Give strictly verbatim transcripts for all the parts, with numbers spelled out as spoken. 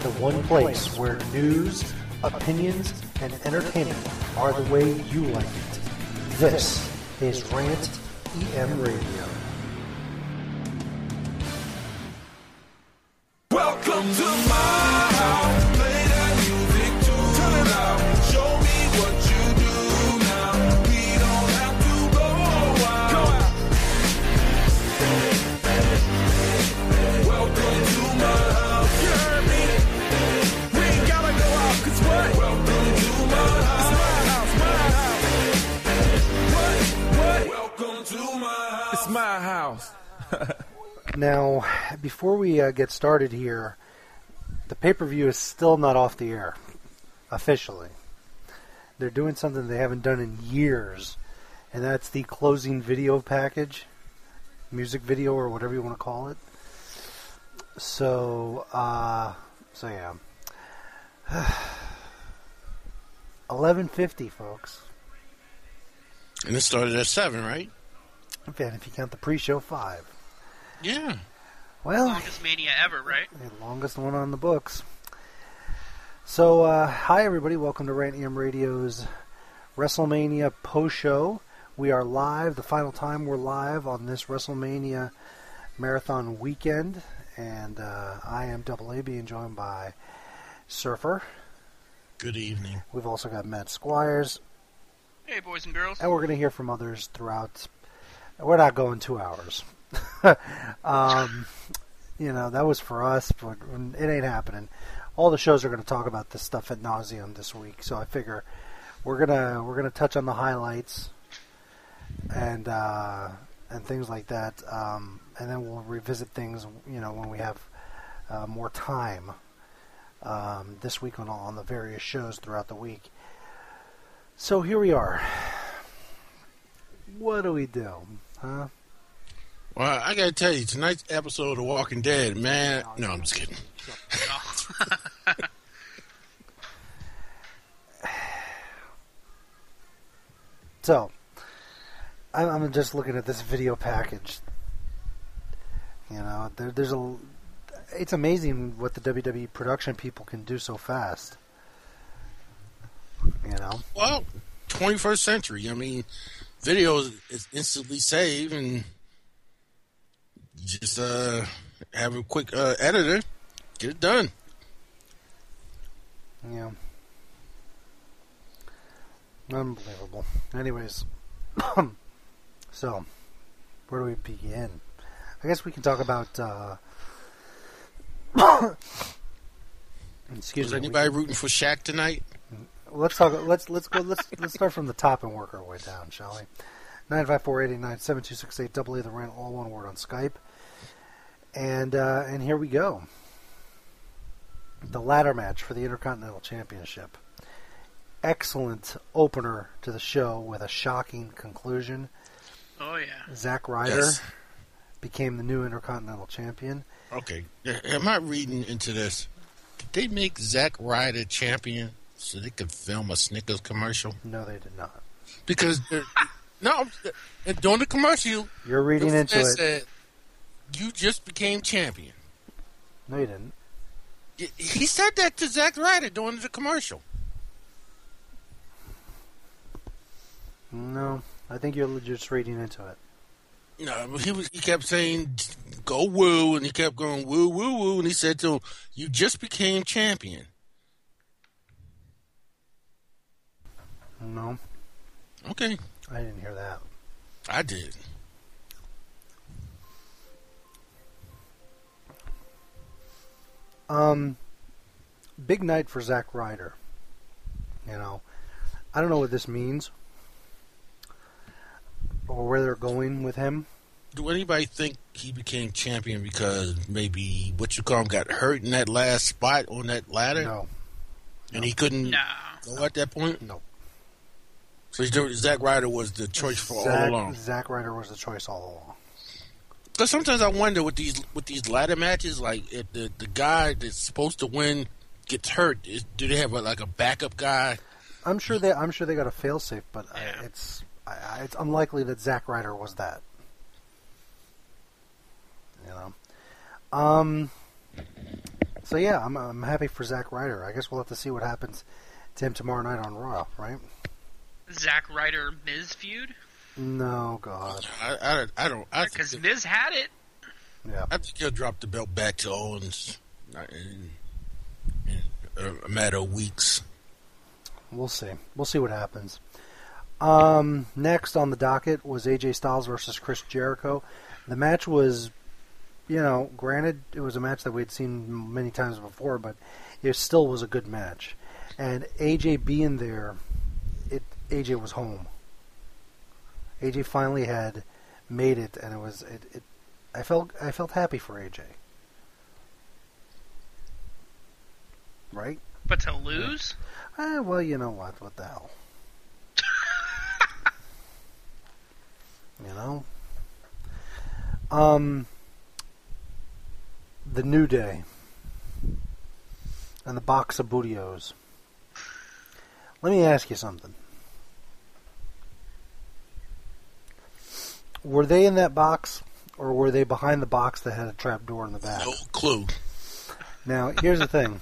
the one place where news, opinions, and entertainment are the way you like it. This is Rant E M Radio. Welcome to my house. Play that music too. Turn it out. Show me what you do now. We don't have to go out. Go out. Welcome to my house. You heard me? We ain't gotta go out, cause what? Welcome to my house. It's my house. My house. What? What? Welcome to my house. It's my house. Now, before we uh, get started here, the pay-per-view is still not off the air, officially. They're doing something they haven't done in years, and that's the closing video package, music video or whatever you want to call it. So, uh, so yeah. eleven fifty, folks. And it started at seven, right? Okay, and if you count the pre-show, five. Yeah. Well, longest Mania ever, right? The longest one on the books. So, uh, hi everybody. Welcome to Rant E M Radio's WrestleMania post-show. We are live. The final time we're live on this WrestleMania marathon weekend. And uh, I am Double A, being joined by Surfer. Good evening. We've also got Matt Squires. Hey, boys and girls. And we're going to hear from others throughout. We're not going two hours. um, you know, that was for us, but it ain't happening. All the shows are going to talk about this stuff ad nauseum this week, so I figure we're gonna we're gonna touch on the highlights and uh, and things like that, um, and then we'll revisit things, you know, when we have uh, more time um, this week on on the various shows throughout the week. So here we are. What do we do, huh? Well, I gotta tell you, tonight's episode of The Walking Dead, man. No, I'm just kidding. So, I'm, I'm just looking at this video package. You know, there, there's a. It's amazing what the W W E production people can do so fast. You know. Well, twenty-first century. I mean, video is instantly saved and. Just uh, have a quick uh, editor, get it done. Yeah. Unbelievable. Anyways, so, where do we begin? I guess we can talk about, uh, excuse Was me. anybody rooting for Shaq tonight? Let's talk, let's, let's go, let's, let's start from the top and work our way down, shall we? nine five four, eight eight nine, seven two six eight, double A the rant, all one word on Skype. And uh, and here we go. The ladder match for the Intercontinental Championship. Excellent opener to the show with a shocking conclusion. Oh, yeah. Zack Ryder Yes. became the new Intercontinental Champion. Okay. Am I reading into this? Did they make Zack Ryder champion so they could film a Snickers commercial? No, they did not. Because, no, and during the commercial, You're reading into it. Said, you just became champion. No, you didn't. He said that to Zack Ryder during the commercial. No, I think you're just reading into it. No, he was. He kept saying, "Go woo," and he kept going woo, woo, woo, and he said to him, "You just became champion." No. Okay. I didn't hear that. I did. Um, big night for Zack Ryder. You know, I don't know what this means or where they're going with him. Do anybody think he became champion because maybe what you call him got hurt in that last spot on that ladder? No. And he couldn't No. go at that point? No. So Zack Ryder was the choice for Zack, all along. Zack Ryder was the choice all along. Because sometimes I wonder with these with these ladder matches, like if the, the guy that's supposed to win gets hurt, is, do they have a, like a backup guy? I'm sure they I'm sure they got a failsafe, but Yeah. I, it's I, it's unlikely that Zack Ryder was that. You know, um, So yeah, I'm I'm happy for Zack Ryder. I guess we'll have to see what happens to him tomorrow night on Raw, right? Zack Ryder Miz feud? No, God. I, I, I don't. I Because think, Miz had it. Yeah. I think he'll drop the belt back to Owens in, in a matter of weeks. We'll see. We'll see what happens. Um, next on the docket was A J Styles versus Chris Jericho. The match was, you know, granted, it was a match that we'd seen many times before, but it still was a good match. And A J being there, it A J was home. A J finally had made it, and it was it. it I felt I felt happy for A J. Right? But to lose? Eh, well, you know what? What the hell? You know? Um, the New Day and the Box of Bootios. Let me ask you something. Were they in that box, or were they behind the box that had a trap door in the back? No clue. Now, here's the thing.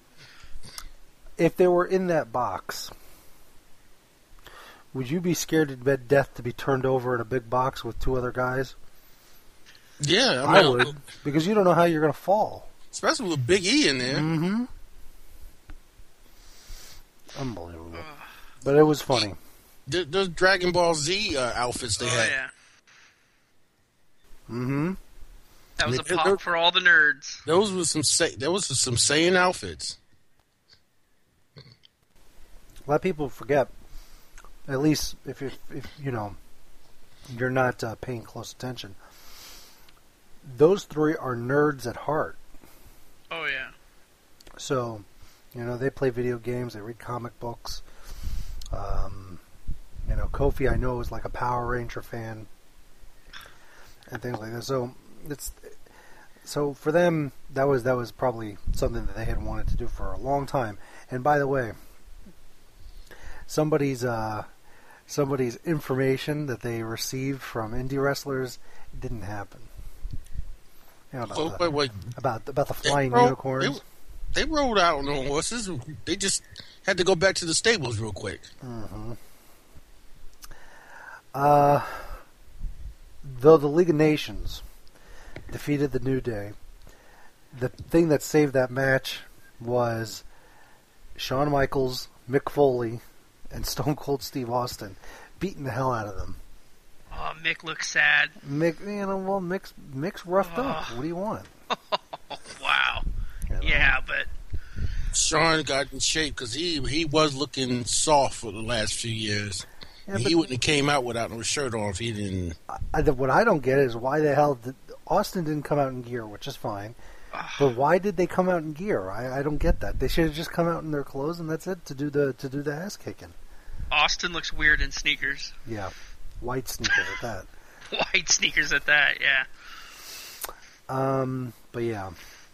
If they were in that box, would you be scared to bed death to be turned over in a big box with two other guys? Yeah, I, I, mean, would, because you don't know how you're going to fall. especially with Big E in there. Mm-hmm. Unbelievable. But it was funny. Th- Those Dragon Ball Z uh, outfits they Oh, had. yeah. Mm-hmm. That was a They're- pop they're- for all the nerds. Those was some Sa- those was some Saiyan outfits. A lot of people forget, at least if, if, if you know, you're not uh, paying close attention, those three are nerds at heart. Oh, yeah. So, you know, they play video games, they read comic books. Um, you know, Kofi, I know, is like a Power Ranger fan and things like that. So, it's so for them, that was that was probably something that they had wanted to do for a long time. And by the way, somebody's uh, somebody's information that they received from indie wrestlers didn't happen. You know, about, So, the, wait, wait, about about the they flying rode- unicorns. They, they rode out on horses. They just had to go back to the stables real quick. Mm-hmm. Uh, though the League of Nations defeated the New Day, the thing that saved that match was Shawn Michaels, Mick Foley, and Stone Cold Steve Austin beating the hell out of them. Oh, Mick looks sad. Mick, you know, well, Mick's, Mick's roughed up. Oh. What do you want? Wow. You know? Yeah, but Sean got in shape because he he was looking soft for the last few years. Yeah, he but- wouldn't have came out without no shirt on if he didn't. I, what I don't get is why the hell did Austin didn't come out in gear, which is fine. But why did they come out in gear? I, I don't get that. They should have just come out in their clothes and that's it to do the to do the ass kicking. Austin looks weird in sneakers. Yeah, white sneakers at that. White sneakers at that, yeah. Um, but yeah,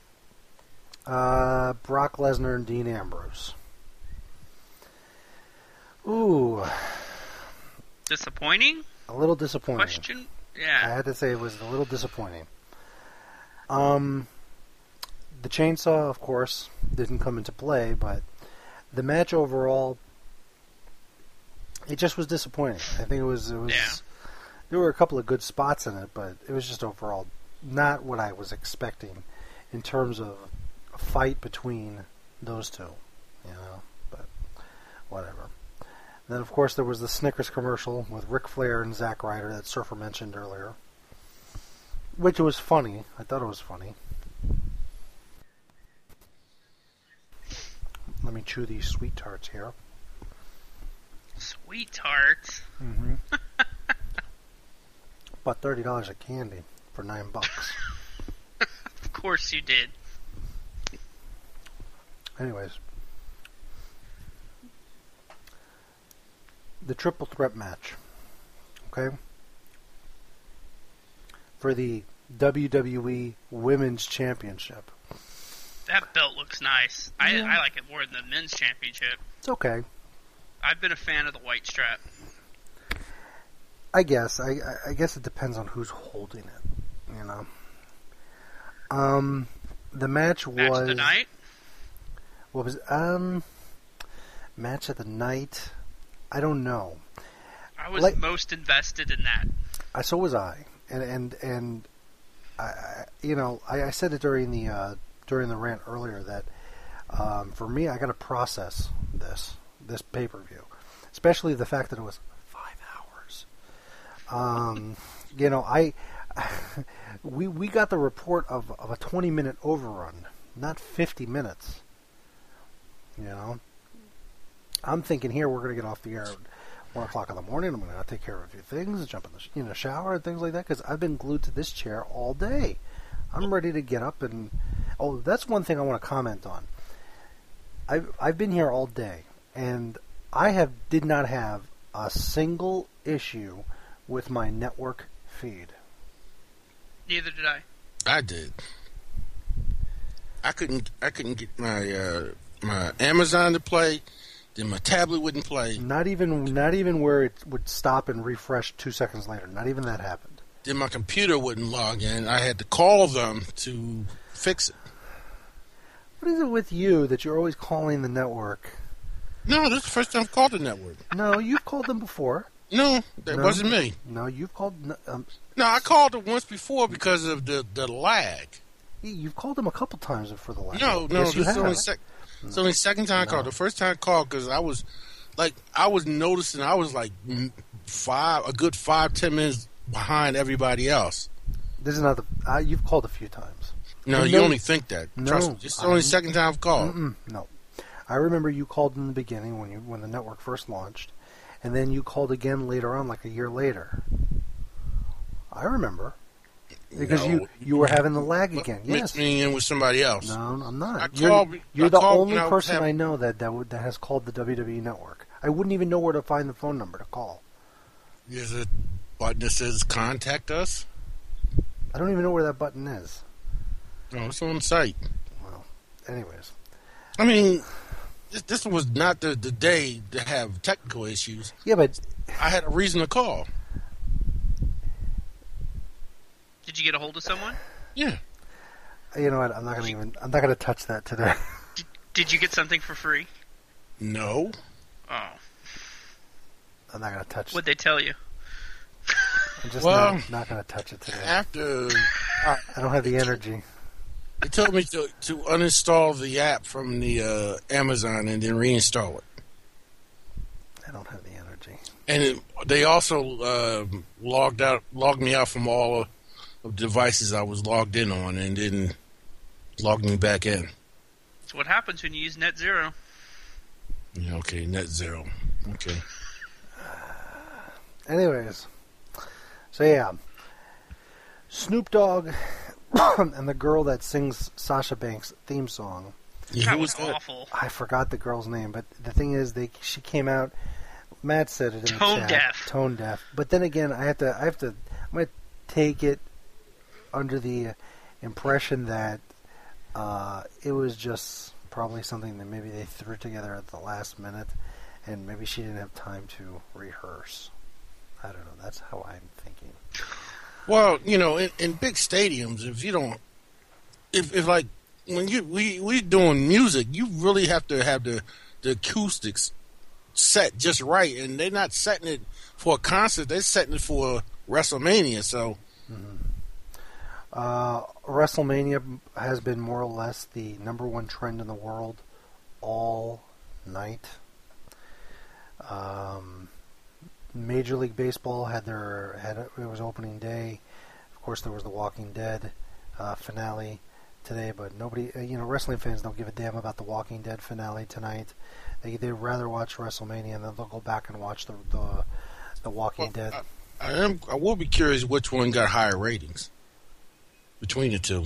uh, Brock Lesnar and Dean Ambrose. Ooh, Disappointing? a little disappointing. Question? I Yeah. had to say it was a little disappointing. Um, the chainsaw, of course, didn't come into play, but the match overall, it just was disappointing. I think it was. It was. Yeah. There were a couple of good spots in it, but it was just overall not what I was expecting in terms of a fight between those two. You know, but whatever. And then, of course, there was the Snickers commercial with Ric Flair and Zack Ryder that Surfer mentioned earlier, which was funny. I thought it was funny. Let me chew these sweet tarts here. Sweet tarts. Mm-hmm. Bought thirty dollars of candy for nine bucks. Of course you did. Anyways, the triple threat match, okay, for the W W E Women's Championship. That belt looks nice. I, Yeah. I like it more than the men's championship. It's okay, I've been a fan of the white strap. I guess. I, I- I guess it depends on who's holding it, you know. Um, The match was Match of the night. What was um match of the night? I don't know. I was Like- most invested in that. I so was I, and and and I, I you know I, I said it during the uh, during the rant earlier that um, for me I got to process this this pay per view, especially the fact that it was five hours. Um, you know I we we got the report of of a twenty minute overrun, not fifty minutes. You know, I'm thinking here we're going to get off the air at one o'clock in the morning. I'm going to take care of a few things, jump in the sh- in the shower and things like that because I've been glued to this chair all day. I'm ready to get up and oh, that's one thing I want to comment on. I've I've been here all day and I have did not have a single issue with my network feed. Neither did I. I did. I couldn't. I couldn't get my uh, my Amazon to play. Then my tablet wouldn't play. Not even not even where it would stop and refresh two seconds later. Not even that happened. Then my computer wouldn't log in. I had to call them to fix it. What is it with you that you're always calling the network? No, this is the first time I've called the network. No, you've called them before. No, that No. wasn't me. No, you've called. Um, No, I called it once before because of the, the lag. you've called them a couple times for the last. No, no, yes, you this is have. only sec- it's only the second time I No. called. The first time I called because I was like, I was noticing I was like mm, five, a good five, ten minutes behind everybody else. This is not the. Uh, you've called a few times. No, No, you only think that. no, Trust me. This is the only I'm- second time I've called. Mm-mm, no, I remember you called in the beginning when you when the network first launched, and then you called again later on, like a year later. I remember because No. you you were having the lag again. Mix Yes. me in with somebody else. No, I'm not. I you're called- you're I the called only when I was person having- I know that that, would, that has called the W W E network. I wouldn't even know where to find the phone number to call. There's a button that says "Contact Us." I don't even know where that button is. No, it's on the site. Well, anyways, I mean, this, this was not the, the day to have technical issues. yeah, but I had a reason to call. Did you get a hold of someone? Yeah. you know what? I'm not gonna even. I'm not gonna touch that today. Did, did you get something for free? No. Oh, I'm not gonna touch. what'd they tell you? I'm just Well- not, not gonna touch it today. After I don't have the energy. they told me to, to uninstall the app from the uh, Amazon and then reinstall it. I don't have the energy. And it, they also uh, logged out, logged me out from all of the devices I was logged in on, and then logged me back in. That's what happens when you use Net Zero. Yeah, okay, net zero. Okay. Anyways, so yeah, Snoop Dogg and the girl that sings Sasha Banks' theme song. Yeah, That who was was that? awful. I forgot the girl's name, but the thing is, they she came out. Matt said it in Tone the chat. deaf. Tone deaf. But then again, I have to. I have to. I'm gonna take it under the impression that uh, it was just probably something that maybe they threw together at the last minute, and maybe she didn't have time to rehearse. I don't know. That's how I'm thinking. Well, you know, in, in big stadiums, if you don't, if, if like when you we we doing music, you really have to have the the acoustics set just right, and they're not setting it for a concert; they're setting it for WrestleMania. So, Uh, WrestleMania has been more or less the number one trend in the world all night. Um, Major League Baseball had their had it was opening day. Of course, there was the Walking Dead uh, finale today, but nobody, uh, you know, wrestling fans don't give a damn about the Walking Dead finale tonight. They they'd rather watch WrestleMania, and then they'll go back and watch the the, the Walking well, Dead. I, I am. I will be curious which one got higher ratings between the two.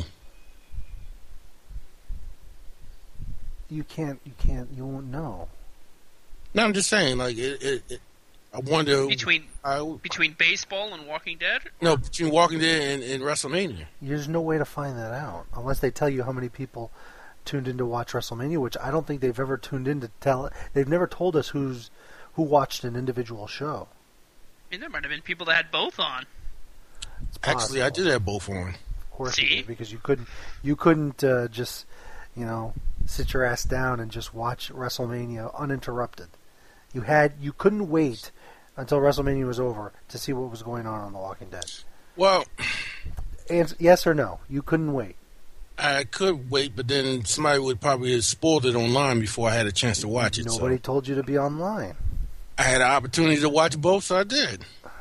You can't, you can't, you won't know. No, I'm just saying, like it. it, it I wonder Between I, between baseball and Walking Dead? no between Walking Dead and, and WrestleMania. There's no way to find that out unless they tell you how many people tuned in to watch WrestleMania, which I don't think they've ever tuned in to tell. They've never told us who's who watched an individual show. I mean, there might have been people that had both on. It's Actually, I possible. did have both on. Of course you See? did, because you couldn't you couldn't uh, just you know sit your ass down and just watch WrestleMania uninterrupted. You had you couldn't wait until WrestleMania was over to see what was going on on The Walking Dead. Well, Ans- yes or no? You couldn't wait. I could wait, but then somebody would probably have spoiled it online before I had a chance to watch it. Nobody So told you to be online. I had an opportunity to watch both, so I did.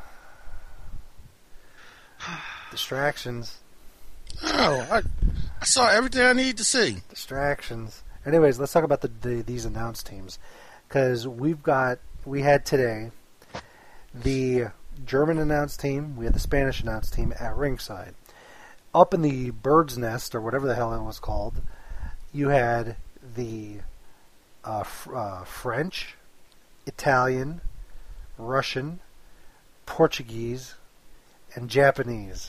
Distractions. Oh, I, I saw everything I needed to see. Distractions. Anyways, let's talk about the, the these announced teams, because we've got we had today the German announced team, we had the Spanish announced team at ringside. Up in the bird's nest, or whatever the hell it was called, you had the uh, f- uh, French, Italian, Russian, Portuguese, and Japanese.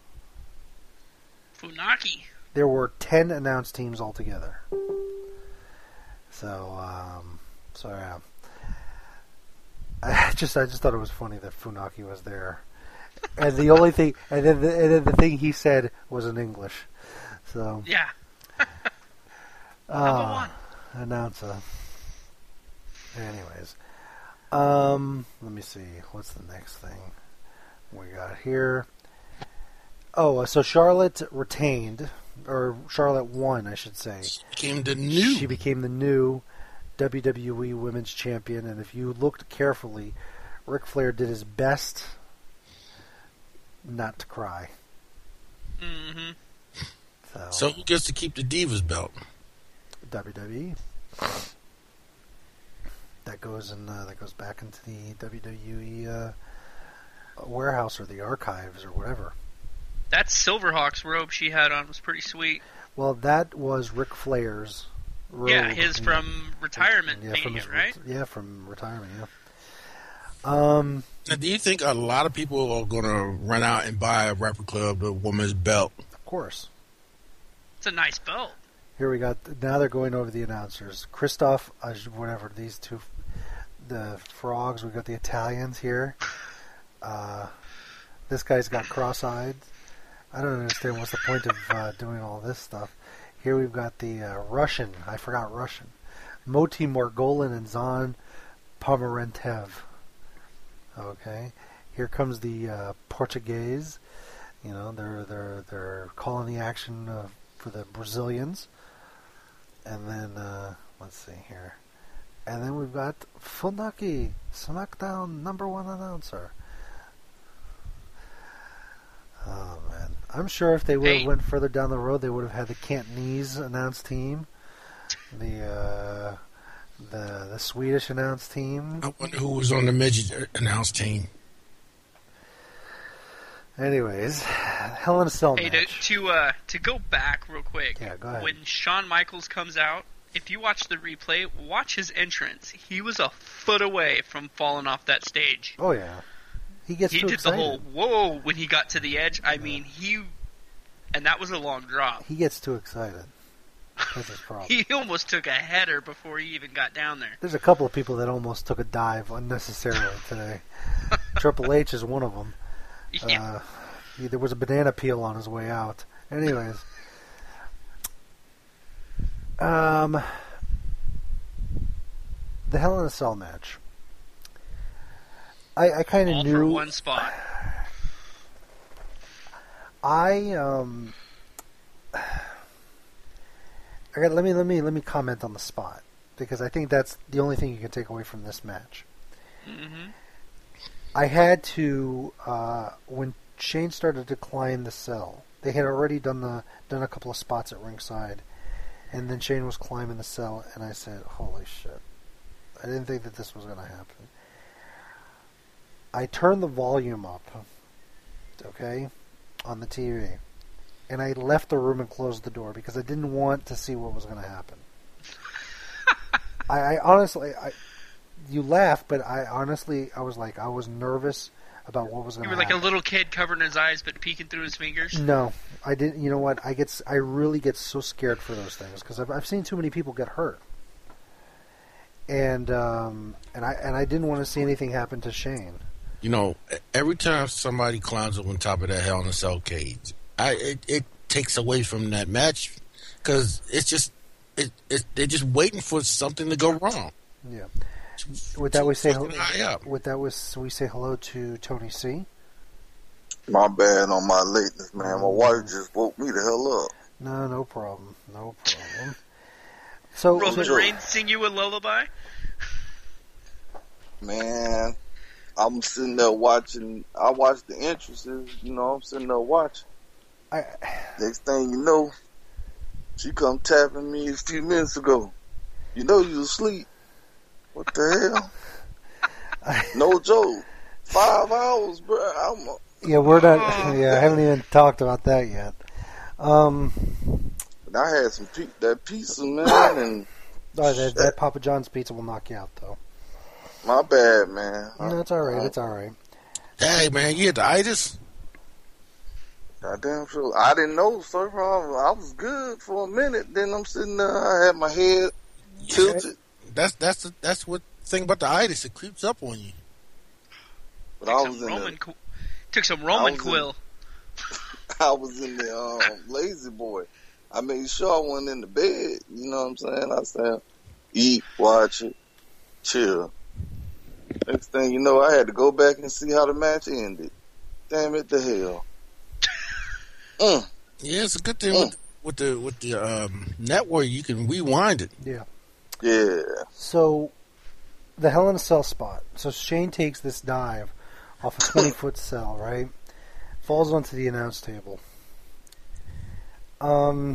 Funaki. There were ten announced teams altogether. So, um, so yeah. I just, I just thought it was funny that Funaki was there, and the only thing, and then, the, and then the thing he said was in English. So, Yeah. uh, announcer. Anyways, um, let me see. What's the next thing we got here? Oh, so Charlotte retained, or Charlotte won, I should say. Became the new. She became the new W W E Women's Champion, and if you looked carefully, Ric Flair did his best not to cry. Mm-hmm. So, So who gets to keep the Divas belt? W W E. That goes in. Uh, that goes back into the W W E uh, warehouse or the archives or whatever. That Silverhawks robe she had on was pretty sweet. Well, that was Ric Flair's robe. Yeah, his from retirement yeah, taking from his it, right? ret- yeah, from retirement. Yeah. Um. Now, do you think a lot of people are going to run out and buy a replica of the woman's belt? Of course. It's a nice belt. Here we got. Now they're going over the announcers. Christoph, uh, whatever these two, the frogs. We got the Italians here. Uh, this guy's got cross-eyed. I don't understand what's the point of uh, doing all this stuff. Here we've got the uh, Russian. I forgot Russian. Moti Margolin and Zan Pomerantev. Okay. Here comes the uh, Portuguese. You know, they're they're they're calling the action uh, for the Brazilians. And then uh, let's see here. And then we've got Funaki, SmackDown number one announcer. Oh man, I'm sure if they would have Hey. went further down the road, they would have had the Cantonese announced team, the uh, the the Swedish announced team. I wonder who was on the midget announced team. Anyways, Hell in a Cell Hey, to match. to, uh, to go back real quick. Yeah, go ahead. When Shawn Michaels comes out, if you watch the replay, watch his entrance. He was a foot away from falling off that stage. Oh yeah, he gets He too did excited. the whole whoa when he got to the edge. I mean, he and that was a long drop. He gets too excited. That's his problem. He almost took a header before he even got down there. There's a couple of people that almost took a dive unnecessarily today. Triple H is one of them. Yeah. Uh, he, there was a banana peel on his way out. Anyways, um, the Hell in a Cell match. I, I kind All of for knew. one spot. I um. I got, let me let me let me comment on the spot, because I think that's the only thing you can take away from this match. Mm-hmm. I had to uh, when Shane started to climb the cell. They had already done the done a couple of spots at ringside, and then Shane was climbing the cell, and I said, "Holy shit!" I didn't think that this was going to happen. I turned the volume up, okay, on the T V, and I left the room and closed the door because I didn't want to see what was going to happen. I, I honestly, I. You laugh, but I honestly, I was like, I was nervous about what was going You to were happen. like a little kid covering his eyes but peeking through his fingers. No, I didn't. You know what? I get, s- I really get so scared for those things because I've, I've seen too many people get hurt, and um, and I and I didn't want to see anything happen to Shane. You know, every time somebody climbs up on top of that Hell in a Cell cage, I it, it takes away from that match because it's just it, it they're just waiting for something to go wrong. Yeah. With that, we say Fucking high up. with that was we say hello to Tony C. My bad on my lateness, man. My wife just woke me the hell up. No, no problem, no problem. So, Roman so Reigns sing you a lullaby? Man, I'm sitting there watching. I watch the entrances. You know, I'm sitting there watching. I, Next thing you know, she come tapping me a few minutes ago. You know you asleep. What the hell? I, No joke. Five hours, bro. I'm a, yeah, we're not. Yeah, I haven't even talked about that yet. Um, and I had some pe- that pizza, man, and oh, that, that Papa John's pizza will knock you out, though. my bad, man. No, it's all right. It's all right. Hey man, you had the itis? Goddamn sure. I didn't know, sir. I was good for a minute. Then I'm sitting there. I had my head tilted. That's that's the, that's what thing about the itis. It creeps up on you. But I Took was some in Roman, the, qu- took some Roman was in- quill. I was in the um, lazy boy. I made sure I wasn't in the bed. You know what I'm saying? I said, eat, watch it, chill. Next thing you know, I had to go back and see how the match ended. Damn it to hell. Mm. Yeah, it's a good thing Mm. with, with the with the um, network. You can rewind it. Yeah. Yeah. So, the Hell in a Cell spot. So Shane takes this dive off a twenty-foot cell, right? Falls onto the announce table. Um.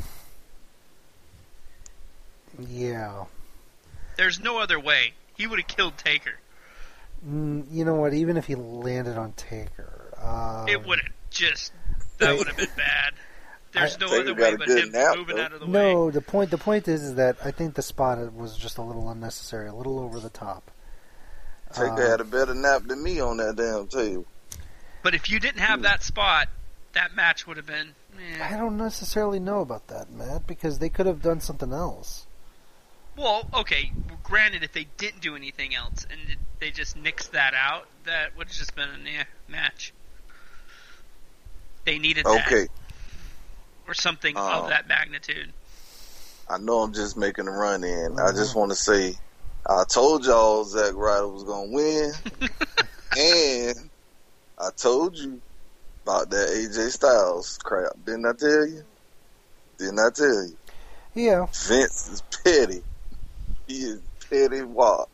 Yeah. There's no other way. He would have killed Taker. Mm, you know what? Even if he landed on Taker, um, It would have just... That I- would have been bad. There's I- no Taker other got way a but good him nap, moving though. out of the way. No, the point. The point is, is that I think the spot was just a little unnecessary, a little over the top. Taker Uh, had a better nap than me on that damn table. But if you didn't have that spot, that match would have been... I Eh. don't necessarily know about that, Matt, because they could have done something else. Well, okay, granted, if they didn't do anything else and they just nixed that out, that would have just been a eh, match. They needed that. Okay. Or something Uh, of that magnitude. I know I'm just making a run in. I just want to say, I told y'all Zack Ryder was going to win. And I told you about that A J Styles crap. Didn't I tell you? Didn't I tell you? Yeah. Vince is petty. He is petty wop.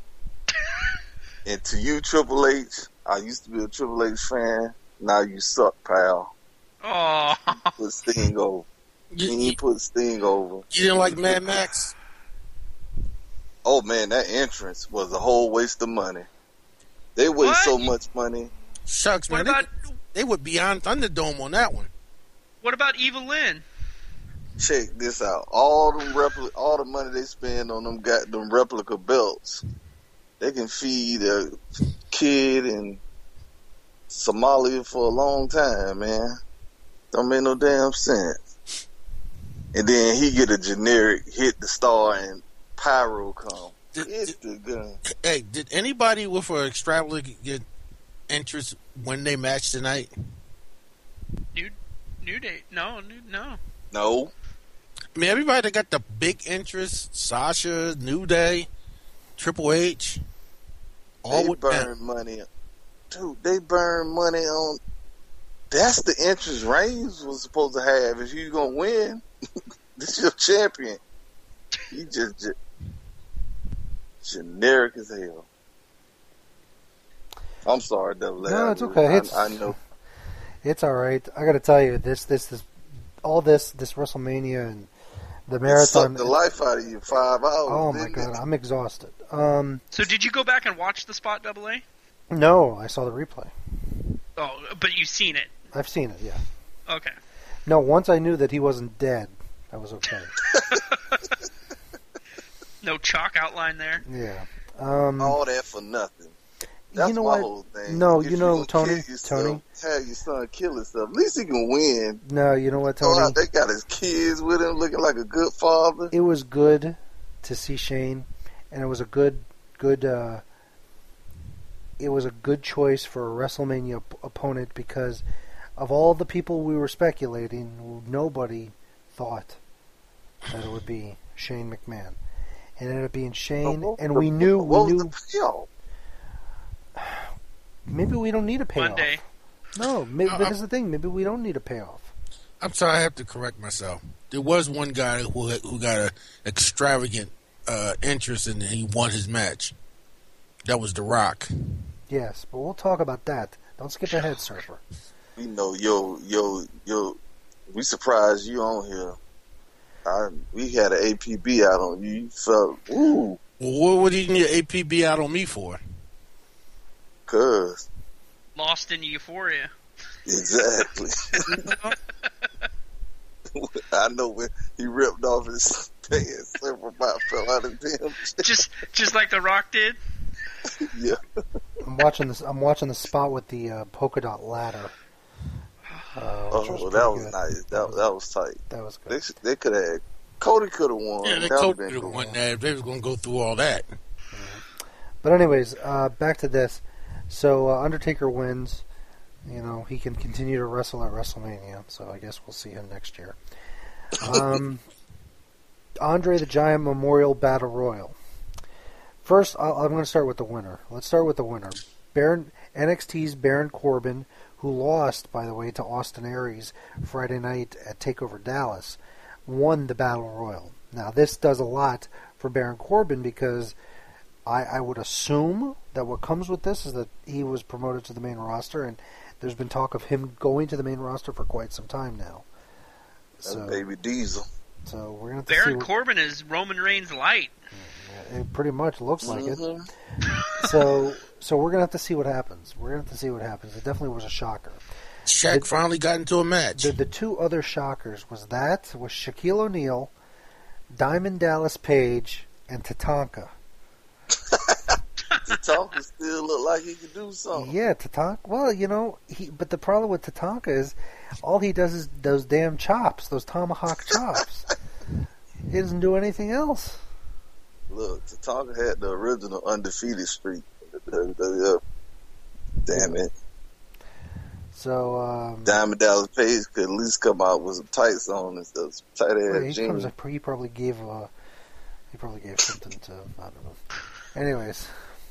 And to you, Triple H, I used to be a Triple H fan. Now you suck, pal. Oh, Put Sting over. You, He you, put Sting over. you didn't like Mad Max? Oh man, that entrance was a whole waste of money. They waste What? so much money. Shucks, what man. about They, they were beyond Thunderdome on that one. what about Evil Lynn? Check this out. All them repli- all the money they spend on them got them replica belts. They can feed a kid in Somalia for a long time, man. Don't make no damn sense. And then he get a generic hit the star and pyro come. Did- It's the gun. Hey, did anybody with an extravagant interest when they matched tonight? New, New Day? No, new, no. No. I mean, everybody that got the big interest, Sasha, New Day, Triple H, all They with burn money. Dude, they burn money on. That's the interest Reigns was supposed to have. If you gonna win, this is your champion. He just, just generic as hell. I'm sorry, Double A. No, I it's do- okay. I, It's- I know. It's all right. I got to tell you, this, this, this, all this, this WrestleMania and the It marathon. sucked the life out of you five hours. Oh my didn't god, it? I'm exhausted. Um, So did you go back and watch the spot, Double A? no, I saw the replay. Oh, but you've seen it. I've seen it. Yeah. Okay. No, once I knew that he wasn't dead, I was okay. No chalk outline there. Yeah. Um, All that for nothing. That's you know my what? whole thing. No, If you know, gonna Tony, kill yourself, Tony. have your son kill himself. At least he can win. No, you know what, Go Tony? out, they got his kids with him, looking like a good father. It was good to see Shane, and it was a good, good. Uh, it was a good choice for a WrestleMania op- opponent because of all the people we were speculating, nobody thought that it would be Shane McMahon. It ended up being Shane, What- and what- we knew What we was knew the payoff? maybe we don't need a payoff. One day. No, maybe Uh, that's the thing. Maybe we don't need a payoff. I'm sorry, I have to correct myself. There was one guy who who got an extravagant uh, interest and he won his match. That was The Rock. Yes, but we'll talk about that. Don't skip ahead, Surfer. You know, yo, yo, yo, we surprised you on here. I, we had an A P B out on you. You felt, ooh, Well, what would you need an A P B out on me for? cuz. Lost in euphoria. Exactly. I know when he ripped off his pants, several about fell out of him. just just like The Rock did. Yeah. I'm watching this. I'm watching the spot with the uh, polka dot ladder. Uh, which Oh, was that pretty was good. nice. That, that was tight. That was They, good. should- they could have, Cody could have won. Yeah, they That could would've been have cool. won that if they was going to go through all that. But anyways, uh, back to this. So uh, Undertaker wins. You know, he can continue to wrestle at WrestleMania. So I guess we'll see him next year. Um, Andre the Giant Memorial Battle Royal. First, I'll, I'm going to start with the winner. Let's start with the winner. Baron N X T's Baron Corbin, who lost, by the way, to Austin Aries Friday night at TakeOver Dallas, won the Battle Royal. Now, this does a lot for Baron Corbin because I, I would assume that what comes with this is that he was promoted to the main roster, and there's been talk of him going to the main roster for quite some time now. That's So, Baby Diesel. so we're going to have to see. Baron What, Corbin is Roman Reigns light. it pretty much looks like it. Mhm. So, so we're going to have to see what happens. We're going to have to see what happens. It definitely was a shocker. Shaq Did- finally got into a match. The, the two other shockers was that was Shaquille O'Neal, Diamond Dallas Page, and Tatanka. Tatanka still look like he could do something. Yeah, Tatanka. Well, you know, he. But the problem with Tatanka is all he does is those damn chops, those tomahawk chops. He doesn't do anything else. Look, Tatanka had the original undefeated streak. in the W W F. Damn it. So um, Diamond Dallas Page could at least come out with some tights on and stuff, some tight well, ass he comes. jeans. He probably gave. Uh, he probably gave something to. I don't know. Anyways,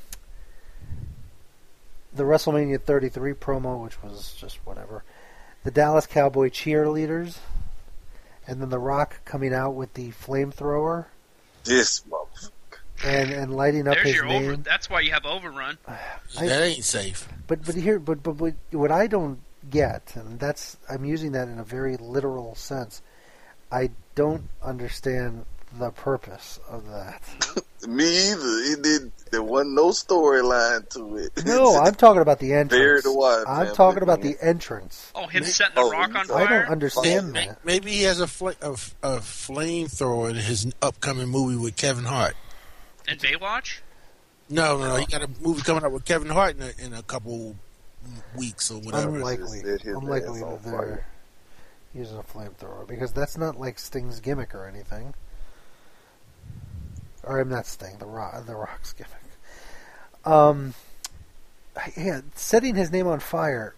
the WrestleMania thirty-three promo, which was just whatever. The Dallas Cowboy cheerleaders, and then The Rock coming out with the flamethrower This motherfucker. and, and lighting up There's his your name. over. That's why you have overrun. I- that ain't safe. But but here but, but but what I don't get, and that's I'm using that in a very literal sense. I don't understand the purpose of that. Me either. It did. There wasn't no storyline to it. No, I'm talking about the entrance. Buried the wife, I'm man. talking about the entrance. Oh, him Me- setting the oh, Rock on I I fire. don't understand May- that. Maybe he has a, fl- a, f- a flamethrower in his upcoming movie with Kevin Hart. And Baywatch. No, no, no. He got a movie coming out with Kevin Hart in a, in a couple weeks or whatever. Unlikely. Just lit his Unlikely ass on that they're fire. using a flamethrower because that's not like Sting's gimmick or anything. Or I'm not Sting, the Rock, the Rock's gimmick. Um, yeah, setting his name on fire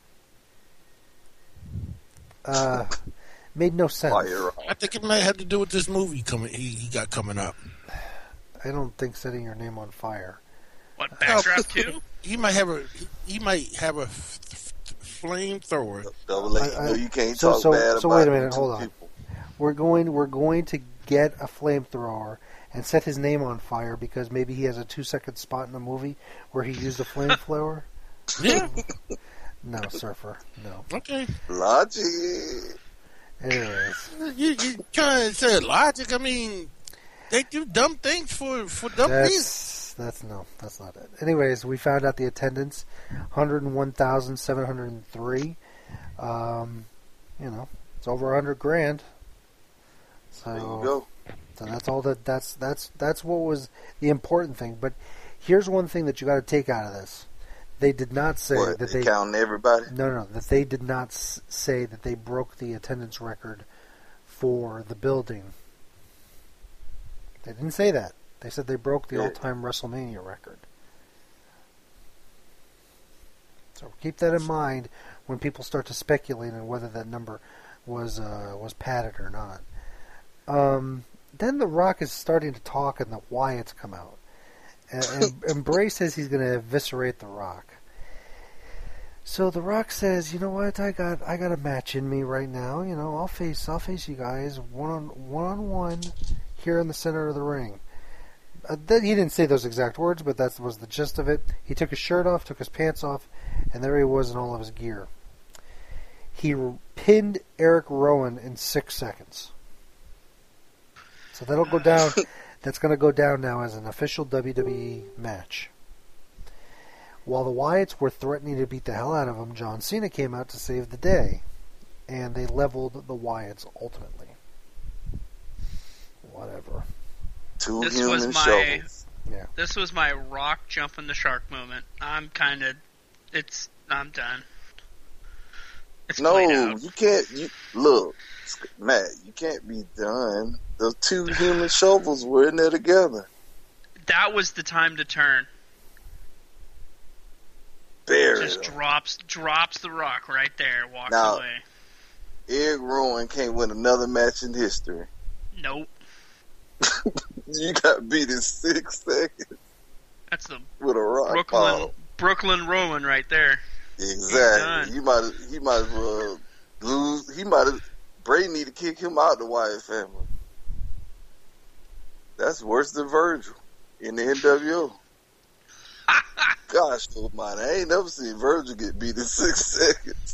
uh, made no sense. Fire. I think it might have to do with this movie coming. He, he got coming up. I don't think setting your name on fire. What, Backdraft two? He might have a. He might have a f- f- flamethrower. Double A. I- You I- know you can't so- talk so- bad so about wait a minute, two hold on. people. We're going. We're going to get a flamethrower and set his name on fire because maybe he has a two-second spot in the movie where he used a flamethrower. Yeah. No, Surfer. No. Okay. Logic. Anyways, You, you trying to say logic? I mean, they do dumb things for for dumb reasons. that's that's no, that's not it. Anyways, we found out the attendance: one hundred one thousand seven hundred three. Um, you know, it's over a hundred grand. So, There you go. so that's all that. That's that's that's what was the important thing. But here's one thing that you got to take out of this: they did not say What, that they they counting everybody? no no that they did not s- say that they broke the attendance record for the building. They didn't say that. They said they broke the Yeah. all-time WrestleMania record. So keep that in mind when people start to speculate on whether that number was uh, was padded or not. Um, then The Rock is starting to talk, and the Wyatts come out. And, and, and Bray says he's going to eviscerate The Rock. So The Rock says, "You know what? I got I got a match in me right now. You know, I'll face I'll face you guys one on one on one here in the center of the ring." Uh, th- he didn't say those exact words, but that was the gist of it. He took his shirt off, took his pants off, and there he was in all of his gear. He r- pinned Eric Rowan in six seconds. So that'll go down. That's going to go down now as an official W W E match. While the Wyatts were threatening to beat the hell out of him, John Cena came out to save the day, and they leveled the Wyatts ultimately. Whatever. Two This human was my- shovels. Yeah. This was my Rock jumping the shark moment. I'm kind of, it's, I'm done. It's No, played out. you can't. You look, Matt. You can't be done. The two human shovels were in there together. That was the time to turn. Buried Just them. drops, drops the Rock right there, walks Now- away. Eric Rowan can't win another match in history. Nope. You got beat in six seconds That's the with a rock Brooklyn, bottom. Brooklyn Rowan right there. Exactly. done. You might he might as well lose. He might have. Brady need to kick him out the Wyatt family. That's worse than Virgil in the N W O. Gosh, oh my! I ain't never seen Virgil get beat in six seconds.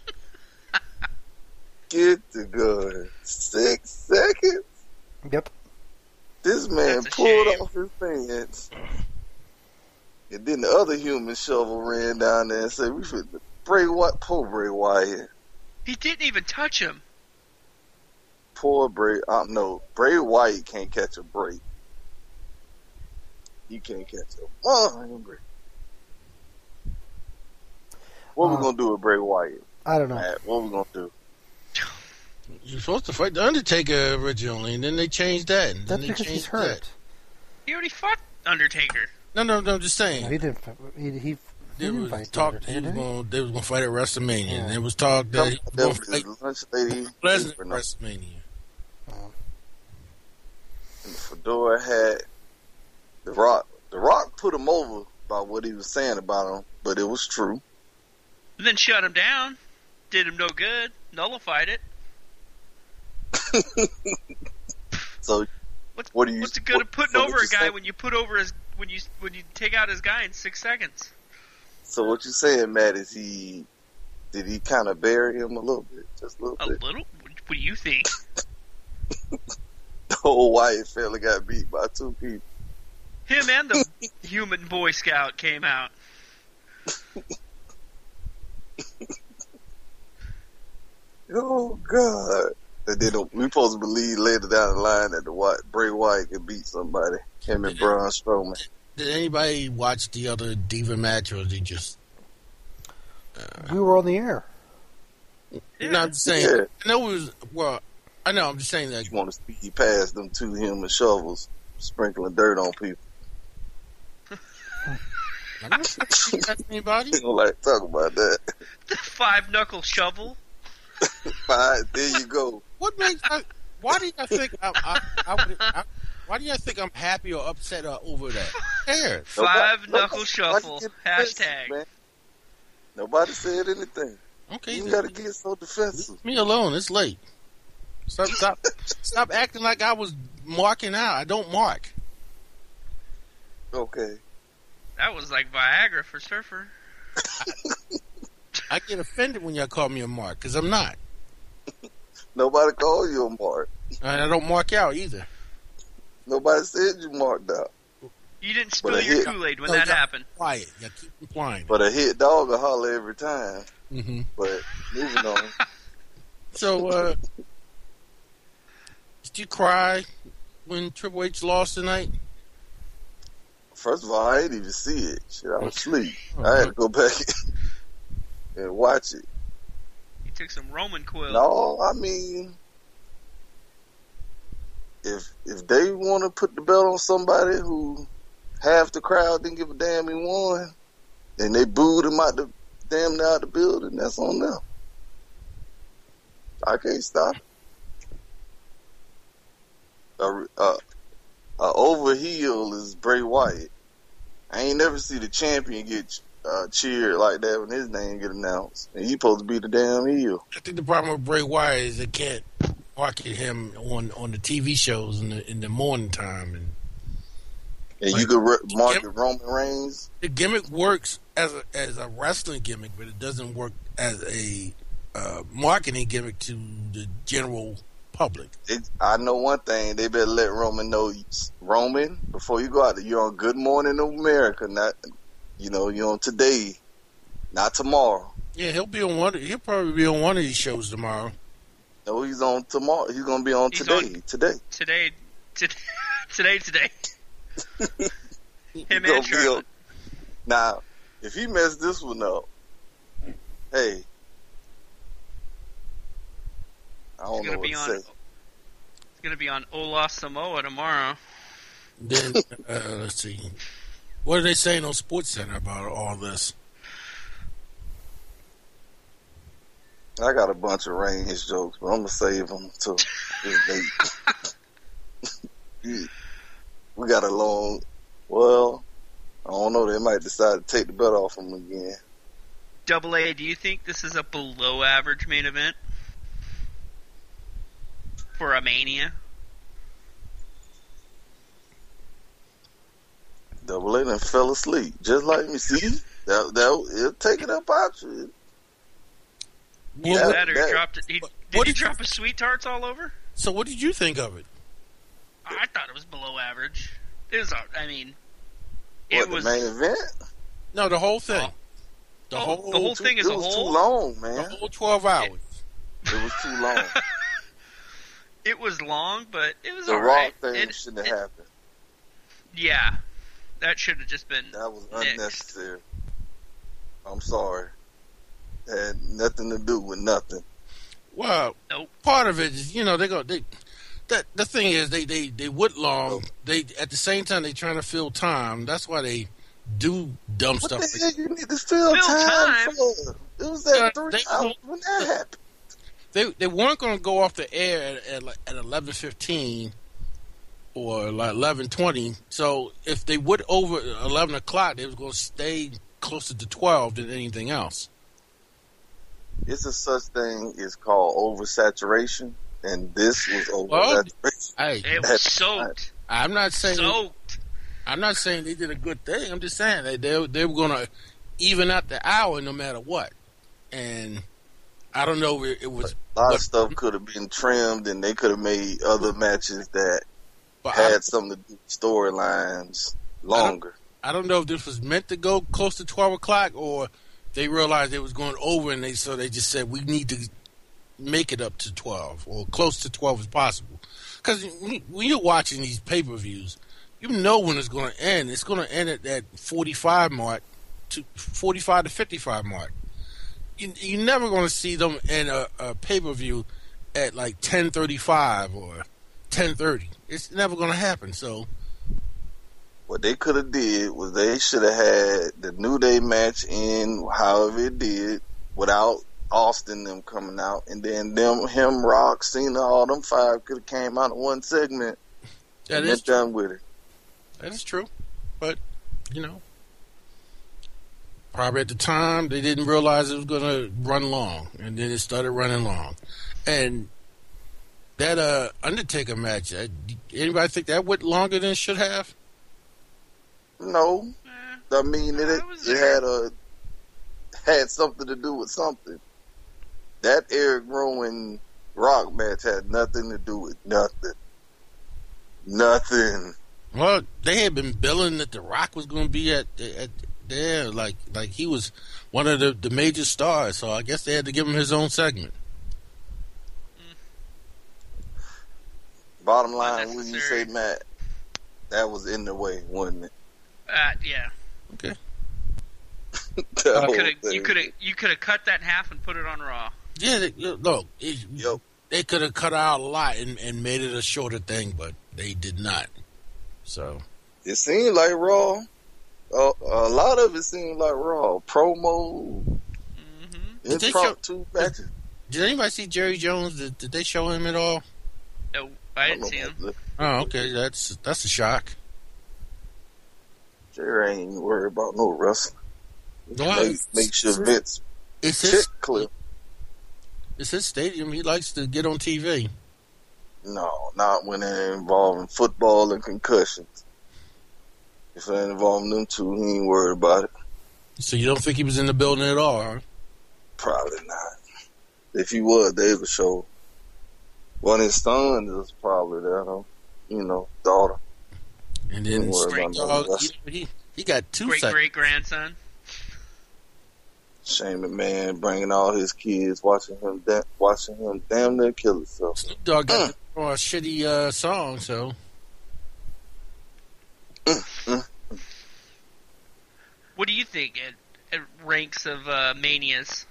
Get the gun. Six seconds. Yep. This man That's a pulled shame. off his pants. And then the other human shovel ran down there and said, "We should Bray Wyatt, poor Bray Wyatt, He didn't even touch him. poor Bray." Um, no, Bray Wyatt can't catch a break. You can't catch a one break. What Uh, we gonna do with Bray Wyatt, I don't know. Matt? What we gonna do? You're supposed to fight the Undertaker originally, and then they changed that. And then That's they because he's changed hurt. that. He already fought Undertaker. No, no, no. I'm just saying. No, he didn't. fi- He, he, he There didn't was fight the talk. Undertaker, He was did he? going. They was going to fight at WrestleMania. Yeah. And there was talk that he was There going was to fight this lunch lady Lesnar for at no- WrestleMania. and the Fedora had the Rock. The Rock put him over by what he was saying about him, but it was true. And then shut him down. Did him no good. Nullified it. So What's, What do you- what's the good what- of putting so what over a you guy say- when you put over his when you when you take out his guy in six seconds? So what you saying, Matt? Is he did he kind of bury him a little bit, just a little A bit? little. What do you think? The whole Wyatt family got beat by two people. Him and the human Boy Scout came out. Oh God! And then we supposed to believe later down the line that the Wyatt, Bray Wyatt could beat somebody. Him and Braun Strowman. Did anybody watch the other Diva match, or they just? We were on the air. Yeah. No, I'm just saying. Yeah. I know it was. Well, I know. I'm just saying that. You want to speed past them two human shovels, sprinkling dirt on people. I don't think that's anybody. You don't like to talk about that. The five knuckle shovel. Fine, there you go. What makes? I, why do you think I, I, I would? I, why do you think I'm happy or upset uh, over that? Who cares? Five Nobody- knuckle nobody shuffle. get defensive, Hashtag. man. Nobody said anything. Okay, You then got to get so defensive. leave me alone. It's late. Stop, stop, stop acting like I was marking out. I don't mark. Okay. That was like Viagra for Surfer. I get offended when y'all call me a mark because I'm not. Nobody called you a mark. And I don't mark out either. Nobody said you marked out. You didn't But spill I your hit- Kool-Aid when No, that y'all happened. Quiet. Y'all keep implying. But a hit dog will holler every time. Mm-hmm. But moving on. So, uh, did you cry when Triple H lost tonight? First of all, I didn't even see it. Shit, I was asleep. I had to go back and watch it. He took some Roman quill. No, I mean, if if they want to put the belt on somebody who half the crowd didn't give a damn he won, and they booed him out the damn near out the building, that's on them. I can't stop it. A, a, a over heel is Bray Wyatt. I ain't never see the champion get uh, cheered like that when his name get announced. And he supposed to be the damn heel. I think the problem with Bray Wyatt is they can't market him on, on the T V shows in the in the morning time. And, And like, you could re- market gim- Roman Reigns. the gimmick works as a, as a wrestling gimmick, but it doesn't work as a uh, marketing gimmick to the general public. It, I know one thing. They better let Roman know. Roman, before you go out there, you're on Good Morning America. Not, you know, you're on today, not tomorrow. Yeah, he'll be on one. He'll probably be on one of these shows tomorrow. No, he's on tomorrow. He's gonna be on He's today. on- today. Today, today, today, today. Him He and gonna be Charlotte. on- Now, if he messed this one up, hey, I don't He's know gonna what be to on. say. He's gonna be on Ola Samoa tomorrow. Then uh, let's see, what are they saying on SportsCenter about all this? I got a bunch of range jokes, but I'm gonna save them till this date. We got a long. Well, I don't know. They might decide to take the bet off him again. Double A, do you think this is a below average main event for a Mania? Double A done fell asleep, just like me. See, that that it'll take it up out you. Either That- that or that- he dropped it. He, What did he did you- drop his sweet tarts all over? So, what did you think of it? I thought it was below average. It was. a- I mean, it What, was. the main event? No, the whole thing. The Oh, whole the whole Too- thing as it a was whole. too long, the man. whole twelve hours. It was too long. It was long, but it was The all Rock right. thing It- shouldn't it- have happened. Yeah, that should have just been. That was Next. unnecessary. I'm sorry. It had nothing to do with nothing. Well, Nope. part of it is, you know, they go. They that the thing is, they they they would long. They at the same time they trying to fill time. That's why they do dumb What stuff. the like- hell you need to fill Fill time, time? for? It was Yeah, at three they- hours when that happened. They they weren't going to go off the air at at, like, at eleven fifteen or like eleven twenty. So if they would over eleven o'clock, they was going to stay closer to twelve than anything else. It's a such thing is called oversaturation, and this was Well, oversaturation. Hey, It was soaked. I'm not saying Soaked. I'm not saying they did a good thing. I'm just saying they they, they were going to even out the hour no matter what. And I don't know if it was, A lot but- of stuff could have been trimmed, and they could have made other matches that but I, had some of the storylines longer. I don't know if this was meant to go close to twelve o'clock or they realized it was going over, and they so they just said we need to make it up to twelve or close to twelve as possible. Because when you're watching these pay per views, you know when it's going to end. It's going to end at that forty-five mark, to forty-five to fifty-five mark. You, you're never going to see them in a, a pay per view at like ten thirty-five or ten thirty. It's never going to happen. So. What they could have did was they should have had the New Day match in however it did without Austin them coming out, and then them, him, Rock, Cena, all them five could have came out in one segment That and is been done with it. That is true. But, you know, probably at the time they didn't realize it was going to run long, and then it started running long. And that uh, Undertaker match, uh, anybody think that went longer than it should have? No, Eh, I mean it. I was It there. had a had something to do with something. That Eric Rowan Rock match had nothing to do with nothing. Nothing. Well, they had been billing that The Rock was going to be at, at there, like like he was one of the, the major stars, so I guess they had to give him his own segment. Bottom line, when you Unnecessary. say Matt, that was in the way, wasn't it? Uh, yeah. Okay. The Uh, whole Coulda, you thing. could have you could have cut that in half and put it on Raw. Yeah, they, look, it, Yo, they could have cut out a lot and, and made it a shorter thing, but they did not. So, it seemed like Raw. Uh, a lot of it seemed like Raw. Promo, Did they Impromptu matches. Did anybody see Jerry Jones? Did, did they show him at all? No, I didn't see him. Oh, okay. That's that's a shock. Jerry ain't worried about no wrestling. No, Make, make sure Vince It's check his, clip. it's his stadium. He likes to get on T V. No, not when it involving football and concussions. If it ain't involving them two, he ain't worried about it. So you don't think he was in the building at all, huh? Probably not. If he was, they would show. One of his sons is probably there, though. You know, daughter. And then Don't worry Straight about Dog, no he, he he got two Great seconds. great grandson. Shane McMahon bringing all his kids, watching him, da- watching him damn near kill himself. Snoop Dogg got Mm. a shitty uh, song, so What do you think it, it ranks of uh, manias?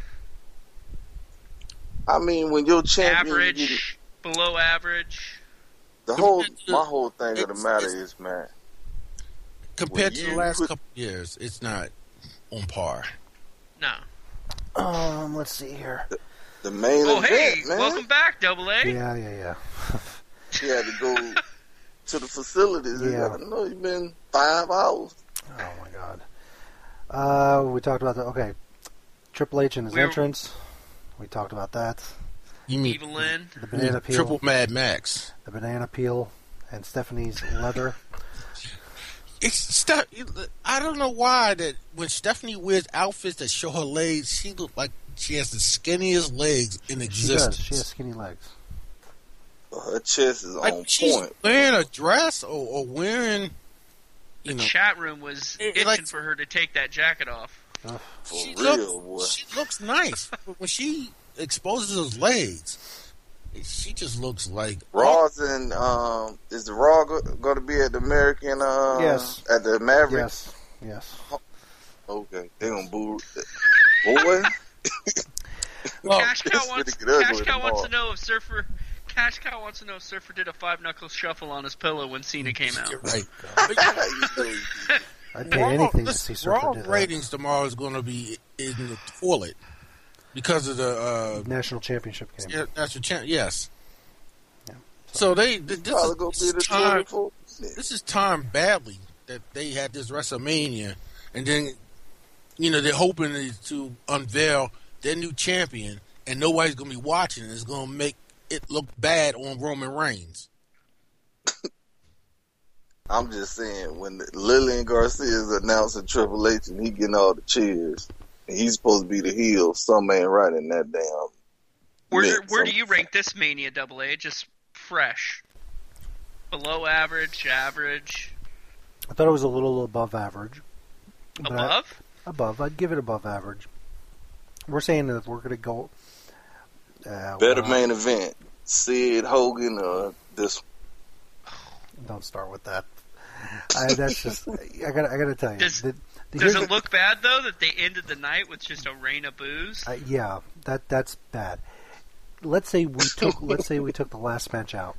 I mean, when your champion, you get- Average, below average. the whole, my whole thing of the matter is, man, compared Well, to the you last put- couple of years, it's not on par. No. Um, let's see here. the main Oh, event, hey, man, welcome back, Double A. Yeah, yeah, yeah. he had to go to the facilities. Yeah. I know he's been five hours. Oh my god. Uh, we talked about that. Okay, Triple H and his We're- entrance. We talked about that. You mean, Evil Lynn. The you mean banana peel. triple Mad Max? The banana peel and Stephanie's leather. It's stuff. I don't know why that when Stephanie wears outfits that show her legs, she look like she has the skinniest legs in She existence. does. She has skinny legs. Her chest is like on she's point. wearing a dress or, or wearing, you The know, chat room was It- it itching like- for her to take that jacket off. Ugh. For she real, looks, boy. she looks nice. But when she exposes those legs, she just looks like Raw's and um, is the Raw going to be at the American? Uh, Yes. At the Maverick. Yes. Yes. Okay, they gonna boo. Boy, Well, Cash Cow it's wants, gonna get ugly Cash Cow wants to tomorrow. know if Surfer. Cash Cow wants to know if Surfer did a five knuckle shuffle on his pillow when Cena came out. you're right. You know, I'd pay Raw- anything to listen, see Raw Surfer do that. ratings tomorrow is going to be in the toilet because of the uh, National championship game. yeah, national champ. Yes. Yeah. So they th- this, probably is, gonna this be is the time. twenty-four. This is time badly that they had this WrestleMania, and then you know they're hoping is to unveil their new champion, and nobody's going to be watching. It's going to make it look bad on Roman Reigns. I'm just saying, when Lillian Garcia is announcing Triple H and he getting all the cheers, and he's supposed to be the heel, something ain't right in that damn. Where mix. where do you rank this Mania Double A? Just fresh, below average, average, I thought it was a little above average. But I- above? above. I'd give it above average. We're saying that we're going to go. Uh, Better well, main event, Sid Hogan or this? Don't start with that. I, that's just. I got. I got to tell you. Does- the, the, Does here's it look bad though that they ended the night with just a rain of booze? the- uh, yeah, that that's bad. Let's say we took. let's say we took the last match out,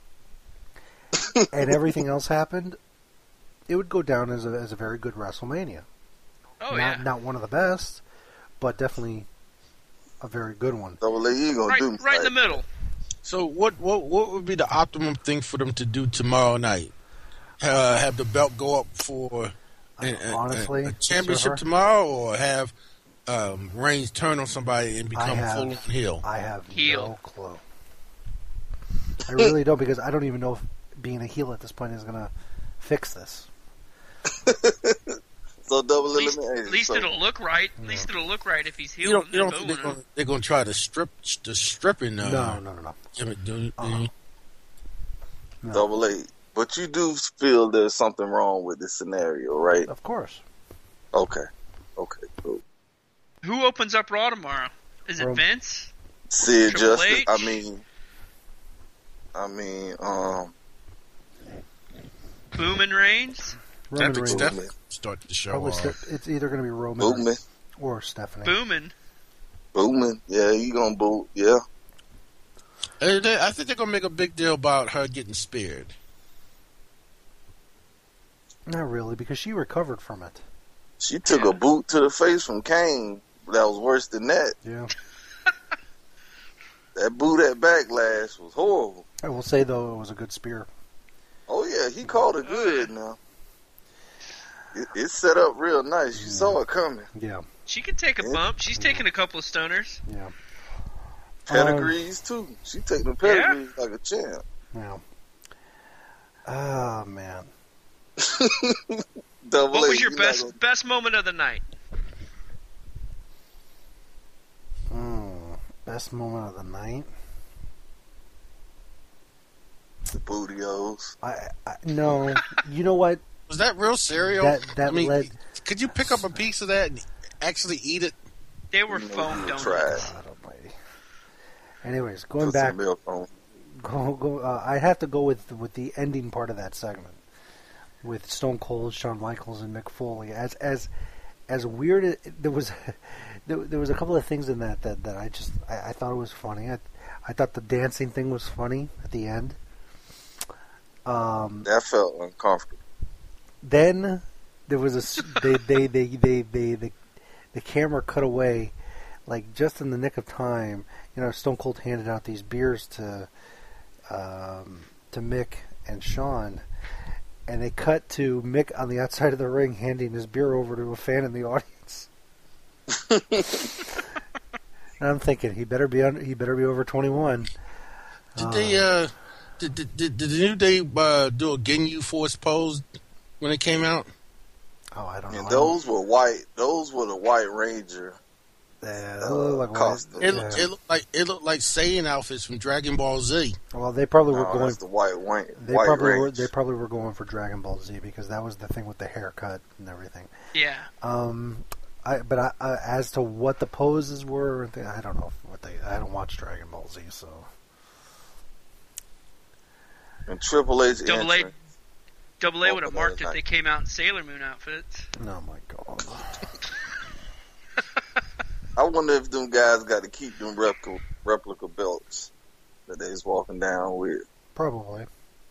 and everything else happened. It would go down as a as a very good WrestleMania. Oh not yeah, not one of the best, but definitely a very good one. Double A, you gonna right, do me right in the like- middle. So what what what would be the optimum thing for them to do tomorrow night? Uh, have the belt go up for a, a- Honestly, a, a championship Surfer, tomorrow, or have um, Reigns turn on somebody and I become have- full on heel? I have Heel. no clue. I really don't, because I don't even know if being a heel at this point is going to fix this. So double At least, elimination. at least so, it'll look right. At least it'll look right if he's You healed don't, you and don't think they're they're booing going him. they're going to try to strip the stripping? Uh, No, no, no, no. gimmick, do you- Uh-uh. you- no. Double A. But you do feel there's something wrong with this scenario, right? Of course. Okay. Okay, cool. Who opens up Raw tomorrow? Is it Ro- Vince? Sid Triple Justice, H? I mean, I mean, um, Boomin' Reigns? Roman Epic Reigns. Steph Movement. start the show Probably off. Ste- it's either going to be Roman Booming, or Stephanie. Boomin'. booming. Yeah, you gonna boot. Yeah. Uh, they- I think they're going to make a big deal about her getting speared. Not really, because she recovered from it. She took Yeah. a boot to the face from Kane that was worse than that. Yeah. That boo, that backlash was horrible. I will say though, it was a good spear. Oh yeah, he called it good now. It, it's set up real nice. You saw it coming. Yeah. She can take a bump. She's taking a couple of stoners. Yeah. Pedigrees too. She taking the pedigrees like a champ. Yeah. Ah, man. Double What A, was your you best not gonna- best moment of the night? Mm, best moment of the night. The bootios. I, I no. You know what? Was that real cereal? That that I mean, led. could you pick up a piece of that and actually eat it? They were You know, foam you donuts. tried. God almighty. Anyways, going Put back. some milk on. Go, go, uh, I have to go with with the ending part of that segment with Stone Cold, Shawn Michaels, and Mick Foley. As as as weird as, there was there, there was a couple of things in that that, that I just I, I thought it was funny. I I thought the dancing thing was funny at the end. Um, That felt uncomfortable. then there was a s- they they they they, they the the camera cut away like just in the nick of time. You know, Stone Cold handed out these beers to um, to Mick and Shawn, and they cut to Mick on the outside of the ring handing his beer over to a fan in the audience. And I'm thinking he better be on, he better be over twenty-one. Did they uh did did, did, did the New Day uh, do a Ginyu Force pose when it came out? Oh, I don't know. And those were white. Those were the White Ranger. Yeah, they look like costume. It, yeah. looked it looked like it looked like Saiyan outfits from Dragon Ball Z. Well, they probably were No, going. that's the White Wing. They White probably were. Range. They probably were going for Dragon Ball Z because that was the thing with the haircut and everything. Yeah. Um, I but I, I, as to what the poses were, I don't know what they. I don't watch Dragon Ball Z, so And Triple H Double A, entrance. Double A Both would have of marked those if they came out in Sailor Moon outfits. oh my god. I wonder if them guys got to keep them replica, replica belts that they was walking down with. Probably,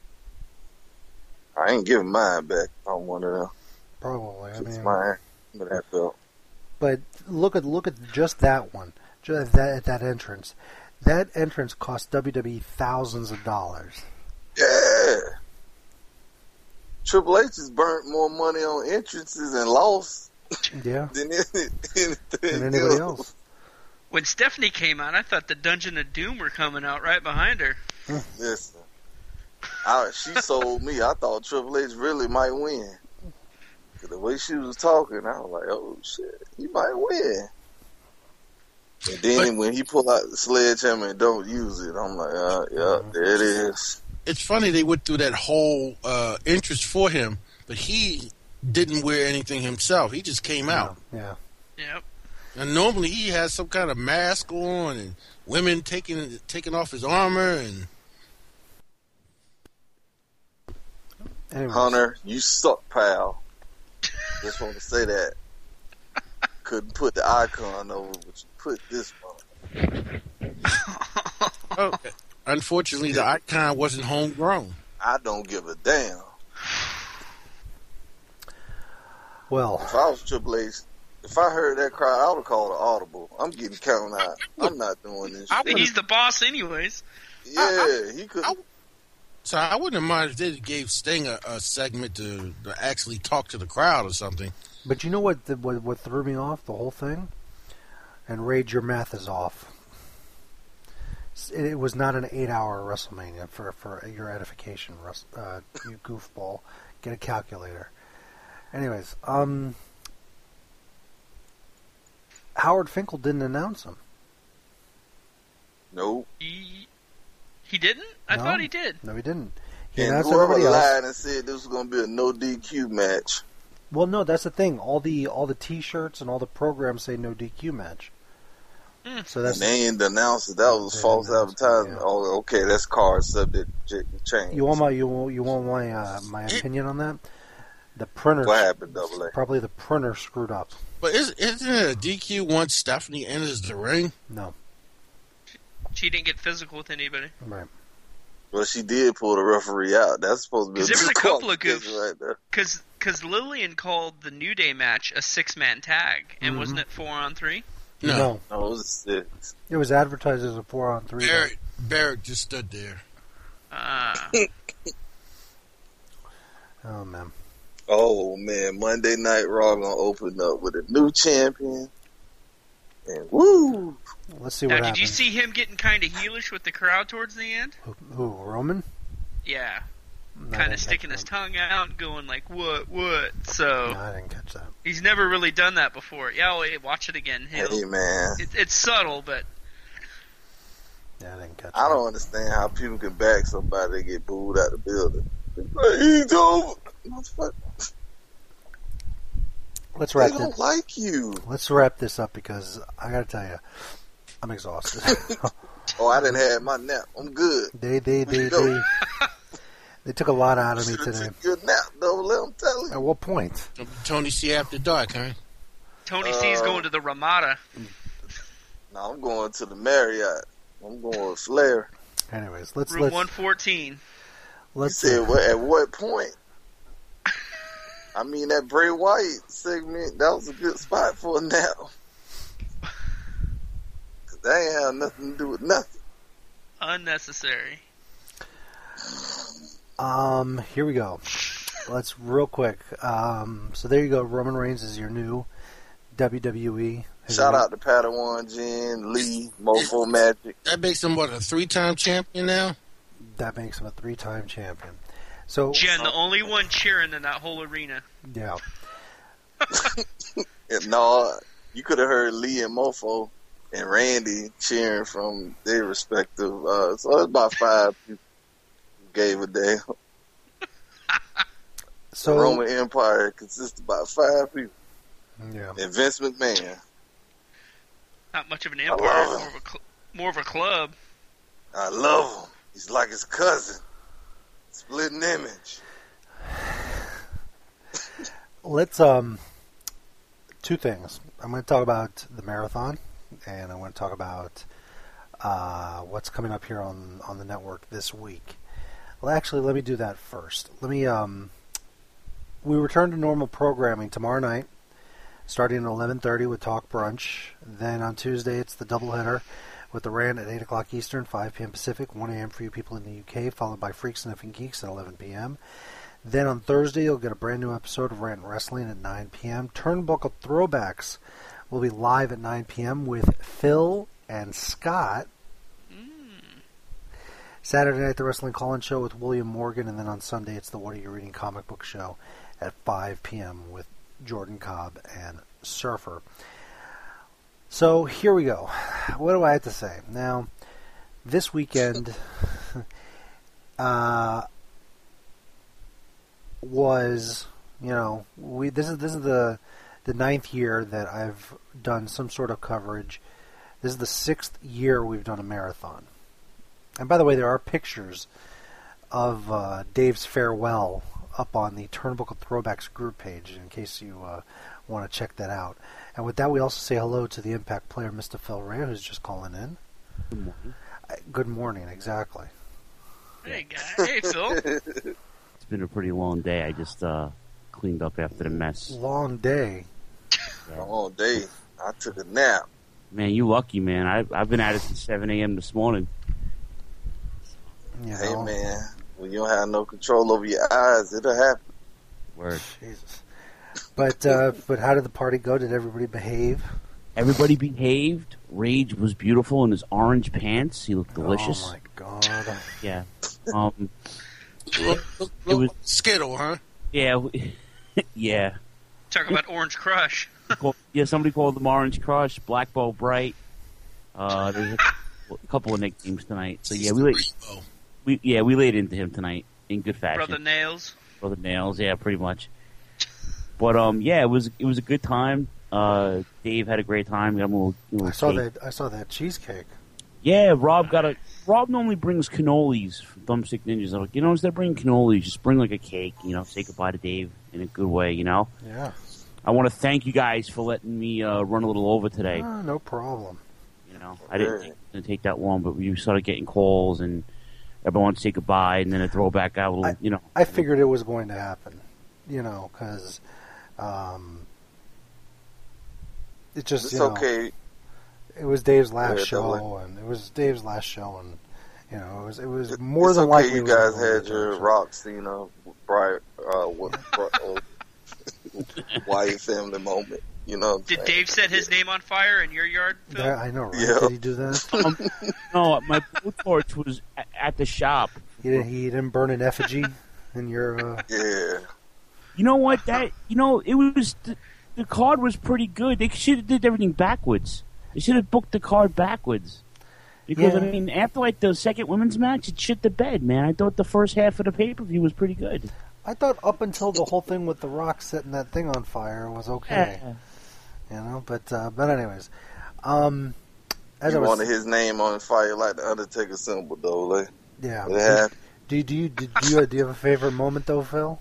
I ain't giving mine back on one of them. probably. I It's mean, mine, but that belt. but look at look at just that one, just that that entrance. That entrance cost W W E thousands of dollars. Yeah. Triple H has burnt more money on entrances and lost Yeah, than anything than anybody else. When Stephanie came out, I thought the Dungeon of Doom were coming out right behind her. Listen, I, she sold me. I thought Triple H really might win. 'Cause the way she was talking, I was like, oh shit, he might win. And then when he pulled out the sledgehammer and don't use it, I'm like, uh, yeah, there it is. It's funny they went through that whole uh, interest for him, but he didn't wear anything himself. He just came out. Yeah, Yep. And normally he has some kind of mask on, and women taking taking off his armor, and anyways, Hunter, you suck, pal. Just want to say that. Couldn't put the icon over, but you put this one. oh, unfortunately the icon wasn't homegrown. I don't give a damn. Well, If I was Triple H, if I heard that cry, I would have called an audible. I'm getting counted out. I'm not doing this. I shit. would've- He's the boss, anyways. Yeah, he could. I- So I wouldn't mind if they gave Sting a, a segment to, to actually talk to the crowd or something. but you know what, the, what? What threw me off the whole thing? And Rage, your math is off. It was not an eight-hour WrestleMania for for your edification, Russ, uh, you goofball. Get a calculator. Anyways, um, Howard Finkel didn't announce him. Nope. He, he didn't? I No. thought he did. No, he didn't. He And announced whoever everybody else. lied and said this was going to be a no D Q match. Well, no, that's the thing. All the all the T-shirts and all the programs say no D Q match. Mm. So that's And they ain't announced it. That was They false announced it, advertisement. yeah. Oh, okay, that's card subject to change. you want my you want you want my uh, my opinion on that? The printer What happened, Double A? probably the printer screwed up. But is, isn't it a D Q once Stephanie enters the ring? No, She didn't get physical with anybody. right? Well, she did pull the referee out. That's supposed to be 'Cause there was a couple of disqualification goofs. right there. Because Lillian called the New Day match a six-man tag, and Mhm. wasn't it four on three? No. No. No, it was a six. It was advertised as a four on three. Barrett, Barrett just stood there. Ah, Oh man. Oh man, Monday Night Raw gonna open up with a new champion, and woo! Let's see now what did happens. you see him getting kind of heelish with the crowd towards the end? Who, who, Roman? Yeah, No, I kind didn't of sticking catch his that. tongue out and going like, "What, what?" So No, I didn't catch that. he's never really done that before. Yeah, wait, watch it again. He'll, Hey man, it, it's subtle, but Yeah, I didn't catch I that. don't understand how people can back somebody that get booed out the building. Like, he's over. Motherfucker, Let's they wrap don't this. like you. Let's wrap this up because I gotta tell you, I'm exhausted. Oh, I didn't have my nap. I'm good. they, they, We they, go. they, they took a lot out of me Should've today. took your nap though. Let them tell At you. what point? Tony C after dark, huh? Tony C's Uh, going to the Ramada. No, I'm going to the Marriott. I'm going with Flair. Anyways, let's Room let's one fourteen. You let's. said uh, what? At what point? I mean, that Bray Wyatt segment, that was a good spot for a nap. 'Cause that ain't have nothing to do with nothing. Unnecessary. Um, here we go. Let's real quick. Um, so there you go. Roman Reigns is your new W W E. Shout out to Padawan, Jen, Lee, Mofo Magic. That makes him, what, a three-time champion now? That makes him a three-time champion. So Jen, the only one cheering in that whole arena. yeah, And no, you could have heard Lee and Mofo and Randy cheering from their respective. Uh, so it's about five people who gave a damn. so the Roman Empire consists of about five people. yeah. And Vince McMahon. Not much of an I empire, love more him. of a cl- more of a club. I love him. He's like his cousin. Splitting image. Let's um, two things. I'm going to talk about the marathon, and I want to talk about uh, what's coming up here on on the network this week. Well, actually, let me do that first. Let me um, we return to normal programming tomorrow night, starting at eleven thirty with Talk Brunch. Then on Tuesday, it's the doubleheader with the Rant at eight o'clock Eastern, five p.m. Pacific, one a.m. for you people in the U K, followed by Freaks Sniffing Geeks at eleven p.m. Then on Thursday, you'll get a brand new episode of Rant and Wrestling at nine p.m. Turnbuckle Throwbacks will be live at nine p.m. with Phil and Scott. Saturday night, the Wrestling Call-In Show with William Morgan, and then on Sunday, it's the What Are You Reading comic book show at five p.m. with Jordan Cobb and Surfer. So here we go. What do I have to say? Now, this weekend uh, was, you know, we this is this is the the ninth year that I've done some sort of coverage. This is the sixth year we've done a marathon. And by the way, there are pictures of uh, Dave's farewell up on the Turnbuckle Throwbacks group page in case you uh, want to check that out. And with that, we also say hello to the Impact player, Mister Phil Ray, who's just calling in. Good morning. Uh, Good morning, exactly. Hey, guy. Hey, Phil. It's been a pretty long day. I just uh, cleaned up after the mess. Long day. All day. I took a nap. Man, you lucky, man. I, I've been at it since seven a.m. this morning. You know. Hey, man. When you don't have no control over your eyes, it'll happen. Word. Jesus. But uh, but how did the party go? Did everybody behave? Everybody behaved. Rage was beautiful in his orange pants. He looked delicious. Oh my god. Yeah. Um. Look, look, It was- look, Skittle, huh? Yeah. we- yeah. Talk about Orange Crush. Call- yeah. Somebody called him Orange Crush, Black Ball Bright. Uh, there's a, a couple of nicknames tonight. So yeah, we laid, Oh, we yeah we laid into him tonight in good fashion. Brother Nails. Brother Nails, yeah, pretty much. But um, yeah, it was it was a good time. Uh, Dave had a great time. Got him a little, little I saw cake. that. I saw that cheesecake. Yeah, Rob got a. Rob normally brings cannolis from Thumbstick Ninjas. I'm like, you know, instead of bringing cannolis, just bring like a cake. You know, say goodbye to Dave in a good way. You know. Yeah. I want to thank you guys for letting me uh, run a little over today. Ah, no problem. You know, I didn't think it was going to take that long, but we started getting calls and everyone would say goodbye, and then a throwback out. A little, I- you know, I figured it was going to happen. You know, because um, it just It's you know, okay. it was Dave's last Yeah, show, double and it was Dave's last show, and you know, it was it was more it's than okay likely you it was guys gonna had be your Dave's. Rock Cena, Brian, uh, what, uh, Wyatt family moment. You know. What I'm Did saying? Dave set his name on fire in your yard, Phil? Yeah, I know, right? Yeah. Did he do that? Um, no, my blowtorch was a- at the shop. He didn't. He didn't burn an effigy in your. Uh, Yeah. You know what? That you know, it was the, the card was pretty good. They should have did everything backwards. They should have booked the card backwards. Because Yeah. I mean, after like the second women's match, it shit the bed, man. I thought the first half of the pay per view was pretty good. I thought up until the whole thing with the Rock setting that thing on fire was okay. Yeah. You know, but uh, but anyways, um, as He I was, wanted his name on fire like the Undertaker symbol, though. Like, yeah. it happened. Do, do you do you do you have a favorite moment though, Phil?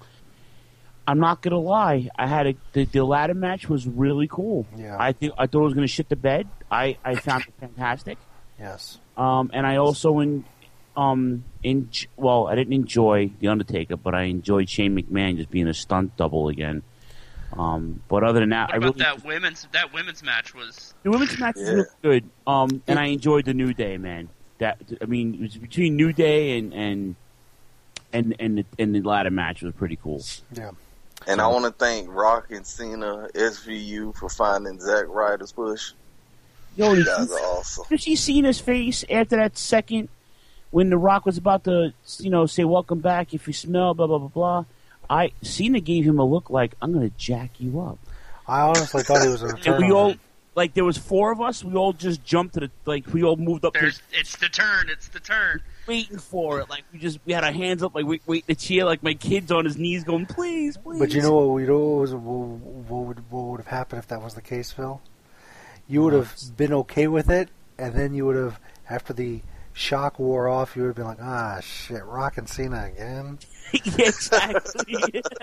I'm not gonna lie. I had a the, the ladder match was really cool. Yeah. I think I thought it was gonna shit the bed. I, I found it fantastic. Yes. Um, and I also in um in well, I didn't enjoy the Undertaker, but I enjoyed Shane McMahon just being a stunt double again. Um, but other than that, What I about really that women's that women's match was the women's match was Yeah. really good. Um, and I enjoyed the New Day, man. That I mean, it was between New Day and and and and the, and the ladder match was pretty cool. Yeah. And I want to thank Rock and Cena, S V U, for finding Zack Ryder's push. Yo, You did guys you, are awesome. did you see his face after that second when The Rock was about to, you know, say "Welcome back" if you smell blah blah blah blah? I Cena gave him a look like I'm gonna jack you up, I honestly thought he was a and return. we on all it. like there was four of us. We all just jumped to the like we all moved up to there's it's the turn, it's the turn. waiting for it. Like we just we had our hands up, like wait, wait to cheer. Like my kids on his knees, going, "Please, please." But you know what? You know what, was, what, what would what would have happened if that was the case, Phil? You would have been okay with it, and then you would have, after the shock wore off, you would have been like, ah, shit, Rock and Cena again. Yeah, exactly.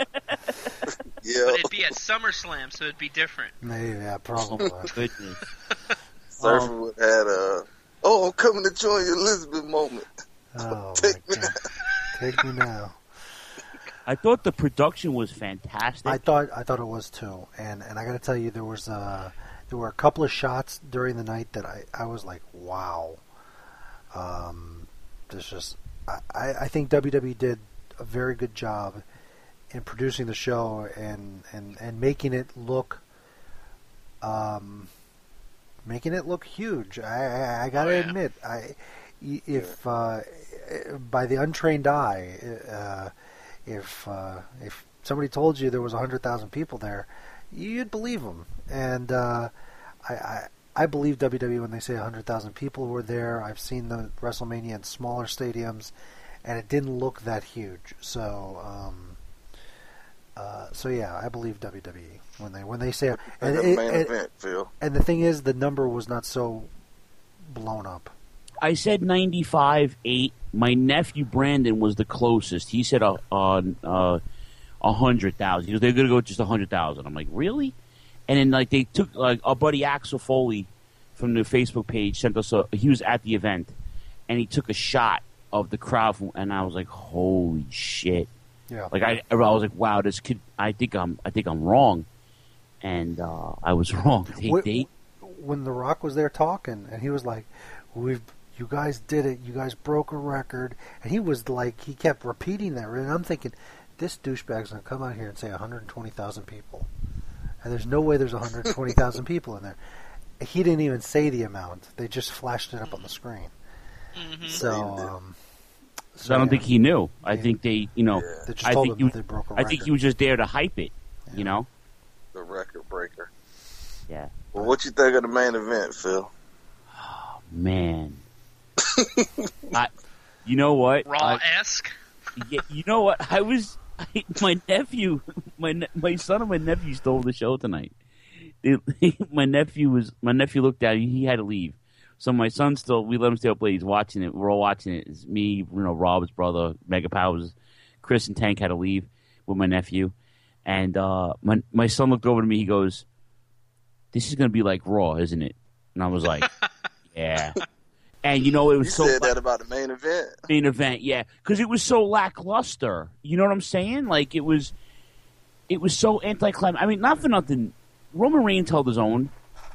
Yeah. But it'd be at SummerSlam, so it'd be different. Maybe, yeah, probably. Goodness. Surfer Um, would had a, oh, I'm coming to join you, Elizabeth moment. Oh, my Take me God. Take me now. I thought the production was fantastic. I thought I thought it was too, and and I got to tell you, there was uh, there were a couple of shots during the night that I, I was like, wow. Um, there's just I, I think W W E did a very good job in producing the show and, and, and making it look um making it look huge. I I, I got to Oh, yeah. admit, I if uh, by the untrained eye. Uh, If uh, if somebody told you there was a hundred thousand people there, you'd believe them. And uh, I, I I believe W W E when they say a hundred thousand people were there. I've seen the WrestleMania in smaller stadiums, and it didn't look that huge. So um, uh, so yeah, I believe W W E when they when they say And and, the it- main and- event, Phil. and the thing is, the number was not so blown up. I said ninety-five eight. My nephew Brandon was the closest. He said a uh, uh, a hundred thousand. He goes, they're gonna go just a hundred thousand. I'm like, really? And then like they took like our buddy Axel Foley from the Facebook page sent us a. He was at the event, and he took a shot of the crowd, from, and I was like, holy shit! Yeah. Like I, I was like, wow, this kid. I think I'm, I think I'm wrong, and uh, I was wrong. They, Wh- they, when The Rock was there talking, and he was like, "We've, you guys did it. You guys broke a record." And he was like, he kept repeating that, and I'm thinking, this douchebag's gonna come out here and say one hundred twenty thousand people, and there's no way there's one hundred twenty thousand people in there. He didn't even say the amount; they just flashed it up on the screen. Mm-hmm. So, um, so I don't yeah. think he knew. I Yeah. think they, you know, Yeah. They just I told think him he they broke a I record. think he was just there to hype it. Yeah. You know. The record breaker. Yeah. Well, what you think of the main event, Phil? Man. I, you know what? Raw I- esque. yeah, you know what? I was I, my nephew, my ne- my son and my nephew stole the show tonight. They, my nephew was my nephew looked at it. He had to leave, so my son still. We let him stay up late. He's watching it. We're all watching it. It's me, you know, Rob's brother, Mega Powers, Chris, and Tank had to leave with my nephew, and uh, my my son looked over to me. He goes, "This is going to be like Raw, isn't it?" And I was like, "Yeah." And you know, it was You so said that about the main event. main event, yeah, because it was so lackluster. You know what I'm saying? Like it was, it was so anticlimactic. I mean, not for nothing. Roman Reigns held his own,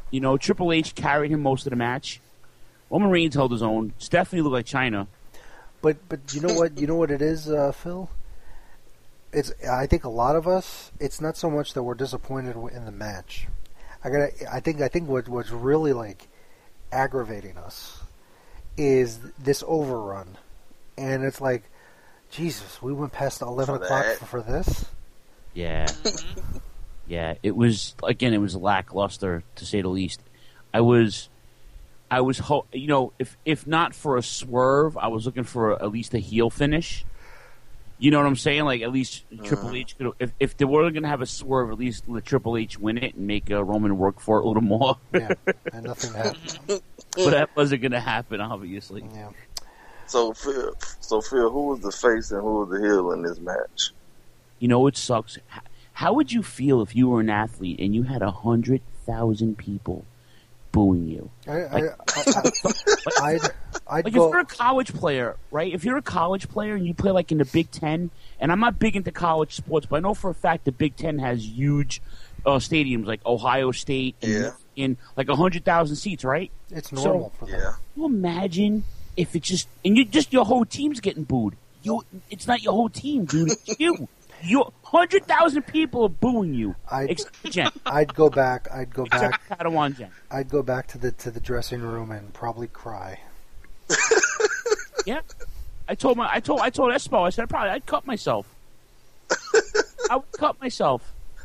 You know, Triple H carried him most of the match. Roman Reigns held his own. Stephanie looked like China. But but you know what? You know what it is, uh, Phil? It's I think a lot of us. It's not so much that we're disappointed in the match. I got. I think. I think what what's really like aggravating us is this overrun, and it's like, Jesus, we went past eleven For o'clock that. for, for this. Yeah. Yeah, it was, again, it was lackluster, to say the least. I was, I was, ho- you know, if if not for a swerve, I was looking for a, at least a heel finish. You know what I'm saying? Like, at least Triple H could, if, if they were going to have a swerve, at least let Triple H win it and make uh, Roman work for it a little more. Yeah, and nothing happened. But that wasn't going to happen, obviously. Yeah. So Phil, so Phil, who was the face and who was the heel in this match? You know, it sucks. H- How would you feel if you were an athlete and you had a hundred thousand people booing you? I, I, I, I, I'd, I'd Like, go. if you're a college player, right? If you're a college player and you play, like, in the Big Ten, and I'm not big into college sports, but I know for a fact the Big Ten has huge uh, stadiums, like Ohio State, and Yeah. in like one hundred thousand seats, right? It's normal for them. Yeah. Can you imagine if it's just, and you just, your whole team's getting booed. You, it's not your whole team, dude. It's you. You, one hundred thousand people are booing you. I'd, Except Jen. I'd go back. I'd go Except back. Padawan Jen. I'd go back to the to the dressing room and probably cry. Yeah. I told my, I told, I told Espo, I said, I probably, I'd cut myself. I would cut myself.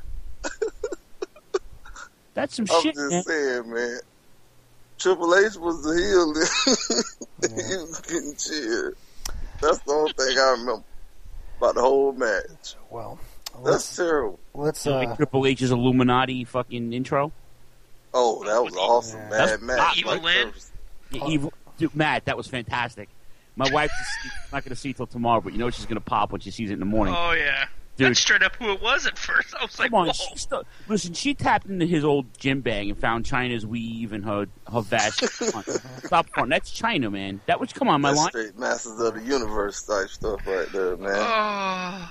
That's some I'm shit, just man. saying, man. Triple H was the heel. He was getting cheered. That's the only thing I remember about the whole match. Well, That's let's terrible. let's Like uh, Triple H's Illuminati fucking intro. Oh, that was awesome, Yeah. bad That's- match. Evil Like Lynn? first. Yeah, Evil, dude, Matt, that was fantastic. My wife's not going to see it till tomorrow, but you know she's going to pop when she sees it in the morning. Oh yeah, Dude. that's straight up who it was at first. I was like, Come on, whoa. she still, listen. She tapped into his old gym bag and found China's weave and her her vest. Come on, stop front. That's China, man. That was come on, my That's line. straight Masters of the Universe type stuff right there, man. Oh,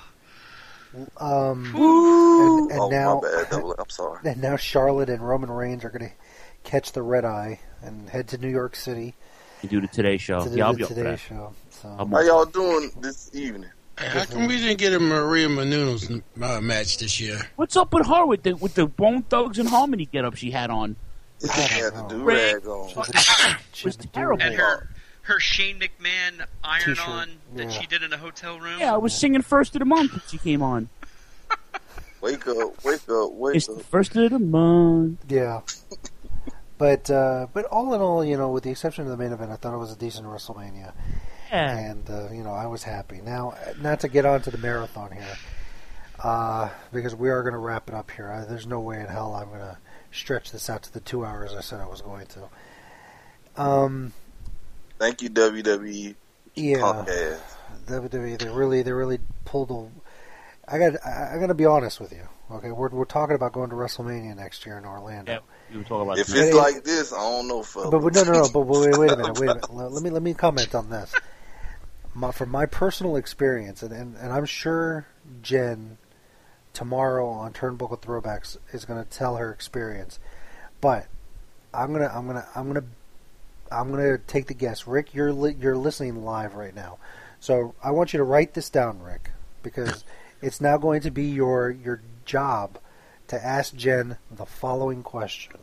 um, and, and oh, now my bad. That was- I'm sorry. and now Charlotte and Roman Reigns are going to catch the red eye and head to New York City You do the Today Show. to do yeah, I'll the be up for Today that. Show. So I'm How y'all doing this evening? How come we didn't get a Maria Menounos uh, match this year? What's up with her with the with the Bone Thugs and Harmony get up she had on? She I had don't the know. do-rag on. She was had to do terrible. and it. her her Shane McMahon iron T-shirt, on that yeah. she did in a hotel room. Yeah, I was singing first of the month when she came on. Wake up, wake up, wake It's up. the first of the month. Yeah. But uh, but all in all, you know, with the exception of the main event, I thought it was a decent WrestleMania, Yeah. and uh, you know, I was happy. Now, not to get on to the marathon here, uh, because we are going to wrap it up here. I, there's no way in hell I'm going to stretch this out to the two hours I said I was going to. Um, Thank you, W W E. yeah, Punk ass. W W E, they really, they really pulled a. I got. I, I got to be honest with you. Okay, we're we're talking about going to WrestleMania next year in Orlando. Yeah, we were talking about If that. it's it- like this, I don't know, fella. But, but no, no, no. But wait, wait a minute. Wait a minute. Let let me let me comment on this. My, from my personal experience, and, and, and I'm sure Jen tomorrow on Turnbuckle Throwbacks is going to tell her experience. But I'm gonna I'm gonna I'm gonna I'm gonna take the guess. Rick, you're li- you're listening live right now, so I want you to write this down, Rick, because it's now going to be your your job to ask Jen the following question.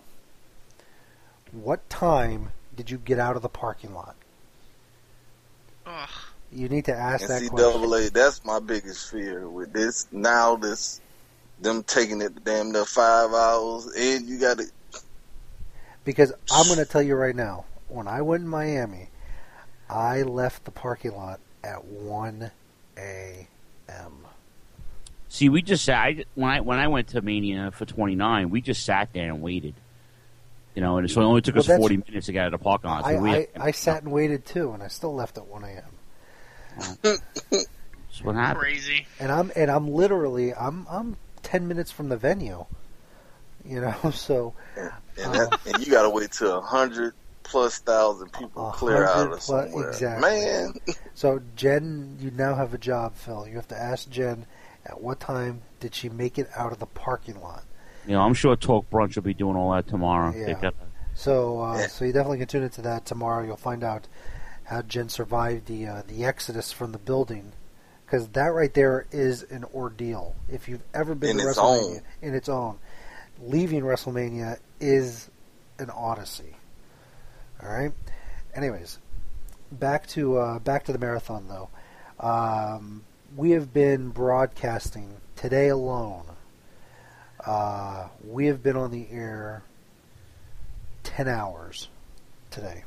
What time did you get out of the parking lot? Ugh. You need to ask that N C question. double A, that's my biggest fear with this. Now, this, them taking it damn near five hours, and you got to. Because I'm going to tell you right now, when I went in Miami, I left the parking lot at one a.m. See, we just sat. I, when I when I went to Mania for twenty-nine, we just sat there and waited. You know, and so it only took Well, us that's- forty minutes to get out of the parking lot. So I, we I, I sat and waited too, and I still left at one a.m. That's what happened. Crazy. And I'm and I'm literally I'm I'm ten minutes from the venue. You know, so And, that, and you got to wait till a hundred plus thousand people A clear out hundred of plus- somewhere. exactly. Man, so Jen, you now have a job, Phil. You have to ask Jen at what time did she make it out of the parking lot, You know, I'm sure Talk Brunch will be doing all that tomorrow. Yeah. They got- So, uh, Yeah. so you definitely can tune into that tomorrow. You'll find out how Jen survived the uh, the exodus from the building, because that right there is an ordeal. If you've ever been In to its WrestleMania, own. in its own, leaving WrestleMania is an odyssey. All right. Anyways, back to uh, back to the marathon though. Um, we have been broadcasting today alone. Uh, we have been on the air ten hours today.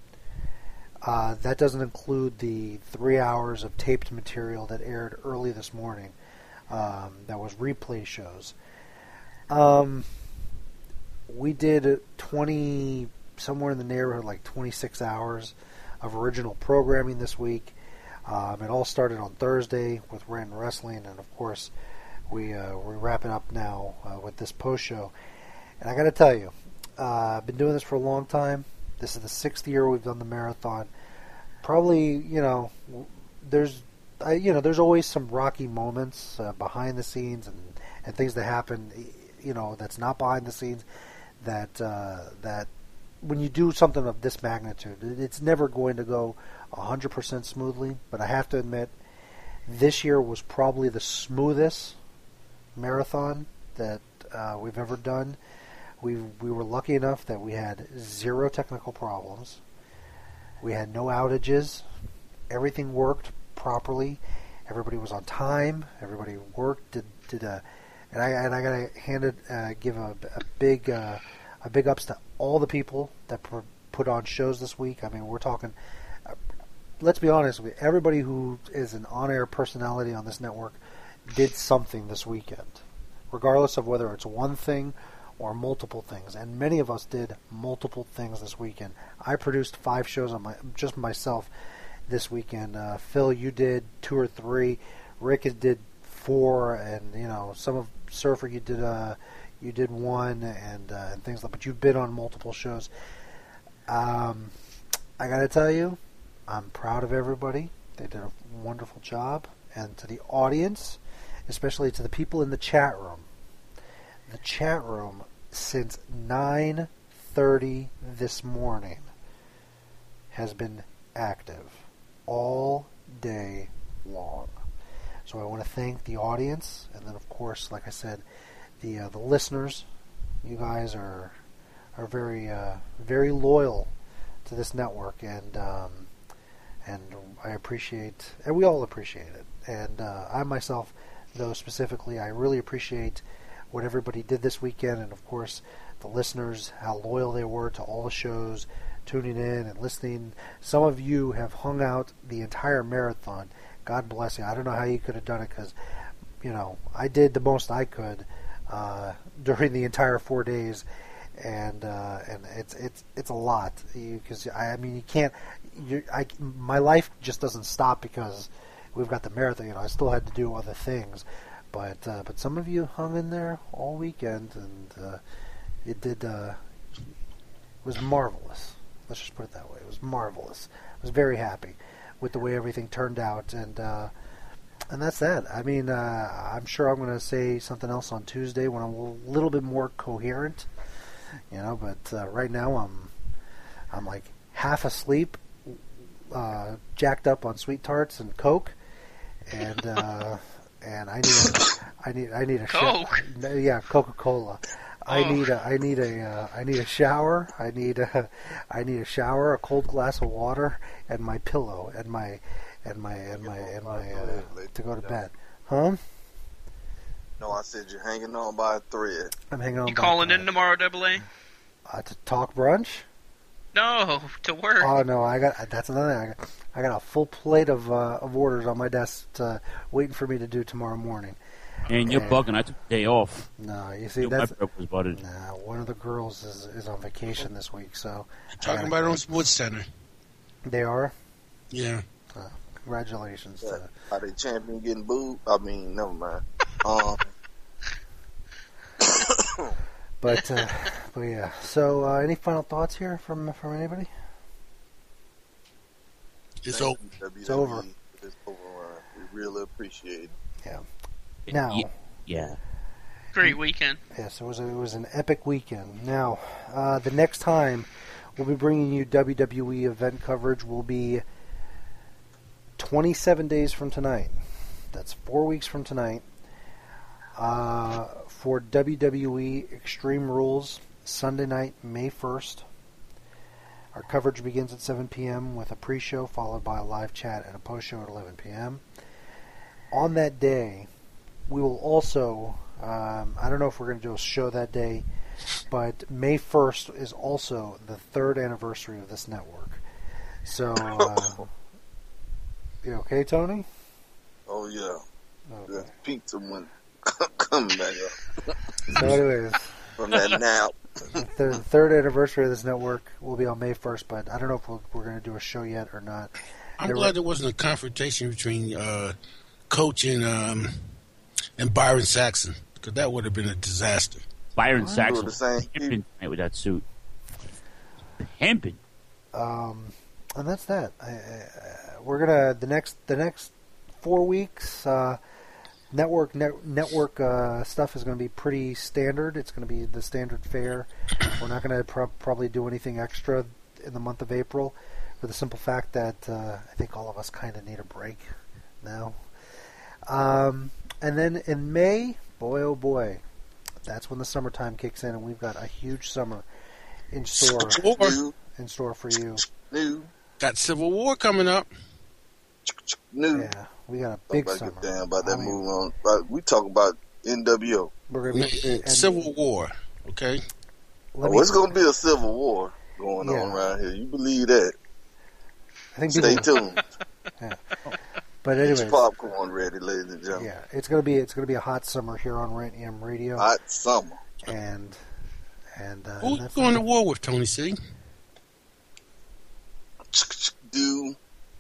Uh, that doesn't include the three hours of taped material that aired early this morning. Um, that was replay shows. Um, we did twenty, somewhere in the neighborhood, like twenty-six hours of original programming this week. Um, it all started on Thursday with Random Wrestling, and of course, we uh, we wrap it up now uh, with this post show. And I got to tell you, uh, I've been doing this for a long time. This is the sixth year we've done the marathon. Probably, you know, there's, I, you know, there's always some rocky moments uh, behind the scenes and, and things that happen, you know, that's not behind the scenes. That uh, that when you do something of this magnitude, it's never going to go one hundred percent smoothly. But I have to admit, this year was probably the smoothest marathon that uh, we've ever done. We we were lucky enough that we had zero technical problems. We had no outages. Everything worked properly. Everybody was on time. Everybody worked. Did did a, and I and I gotta hand it, uh, give a, a big uh, a big ups to all the people that pr- put on shows this week. I mean, we're talking. Uh, let's be honest with you, everybody who is an on-air personality on this network did something this weekend, regardless of whether it's one thing or multiple things. And many of us did multiple things this weekend. I produced five shows on my just myself this weekend. Uh, Phil, you did two or three. Rick did four, and you know some of Surfer you did uh, you did one, and uh, and things like. But you've been on multiple shows. Um, I got to tell you, I'm proud of everybody. They did a wonderful job, and to the audience, especially to the people in the chat room. The chat room since nine thirty this morning has been active all day long. So I want to thank the audience, and then of course, like I said, the uh, the listeners. You guys are are very uh, very loyal to this network, and um, and I appreciate, and we all appreciate it. And uh, I myself, though specifically, I really appreciate what everybody did this weekend, and of course the listeners, how loyal they were to all the shows, tuning in and listening. Some of you have hung out the entire marathon. God bless you. I don't know how you could have done it, because you know I did the most I could uh, during the entire four days, and uh, and it's it's it's a lot, because I, I mean you can't. You, I my life just doesn't stop because we've got the marathon. You know, I still had to do other things. But uh, but some of you hung in there all weekend, and uh, it did. Uh, it was marvelous. Let's just put it that way. It was marvelous. I was very happy with the way everything turned out, and uh, and that's that. I mean, uh, I'm sure I'm going to say something else on Tuesday when I'm a little bit more coherent, you know. But uh, right now I'm I'm like half asleep, uh, jacked up on sweet tarts and Coke, and. Uh, And I need, a, I need, I need a shower. Coke? Yeah, Coca-Cola. I Oh. need a, I need a, uh, I need a shower. I need a, I need a shower, a cold glass of water, and my pillow, and my, and my, and my, and my, uh, to go to bed. Huh? No, I said you're hanging on by a thread. I'm hanging on. You by calling a in tomorrow, Double A? uh, to talk brunch? No, to work. Oh no, I got that's another thing. I got, I got a full plate of uh, of orders on my desk uh, waiting for me to do tomorrow morning. And you're Yeah. bugging. I took the day off. No, you see Dude, my that's bread was buttered. nah. One of the girls is is on vacation this week, so I Talking gotta about it go. on Sports Center. They are. Yeah. Congratulations to Are they champion getting booed? I mean, never mind. Um, but uh, but yeah. So uh, any final thoughts here from from anybody? It's thank over. you, W W E. It's over. It's over. Uh, we really appreciate it. Now, Ye- Yeah. Great weekend. Yes, it was a, it was an epic weekend. Now, uh, the next time we'll be bringing you W W E event coverage will be twenty-seven days from tonight. That's four weeks from tonight. Uh, for W W E Extreme Rules, Sunday night, May first. Our coverage begins at seven p.m. with a pre-show followed by a live chat and a post-show at eleven p.m. On that day, we will also, um, I don't know if we're going to do a show that day, but May first is also the third anniversary of this network. So, uh, you okay, Tony? Oh, yeah. Okay. The pizza went coming back up So anyways, from that nap. the third anniversary of this network will be on May first, but I don't know if we'll, we're going to do a show yet or not. I'm There glad were- there wasn't a confrontation between uh, Coach and um, and Byron Saxon, because that would have been a disaster. Byron Do Saxon the same. pimping tonight with that suit. Pimping. Um, and that's that. I, I, we're gonna the next the next four weeks. Uh, network net, network uh, stuff is going to be pretty standard. It's going to be the standard fare. We're not going to pro- probably do anything extra in the month of April, for the simple fact that uh, I think all of us kind of need a break now. Um, and then in May, boy oh boy, that's when the summertime kicks in, and we've got a huge summer in store Or New, in store for you. new, got Civil War coming up. new. Yeah, we got a big Nobody summer. give a damn about I that mean, move on. But we talk about N W O. We're gonna be and Civil War, okay? let Oh, me- it's going to be a civil war going Yeah. on around here. You believe that? I think Stay people, tuned. but Get anyways, your popcorn ready, ladies and gentlemen. yeah, it's gonna be it's gonna be a hot summer here on Rant E M Radio, Hot summer. and and uh, Who's that's going to war with Tony C? Do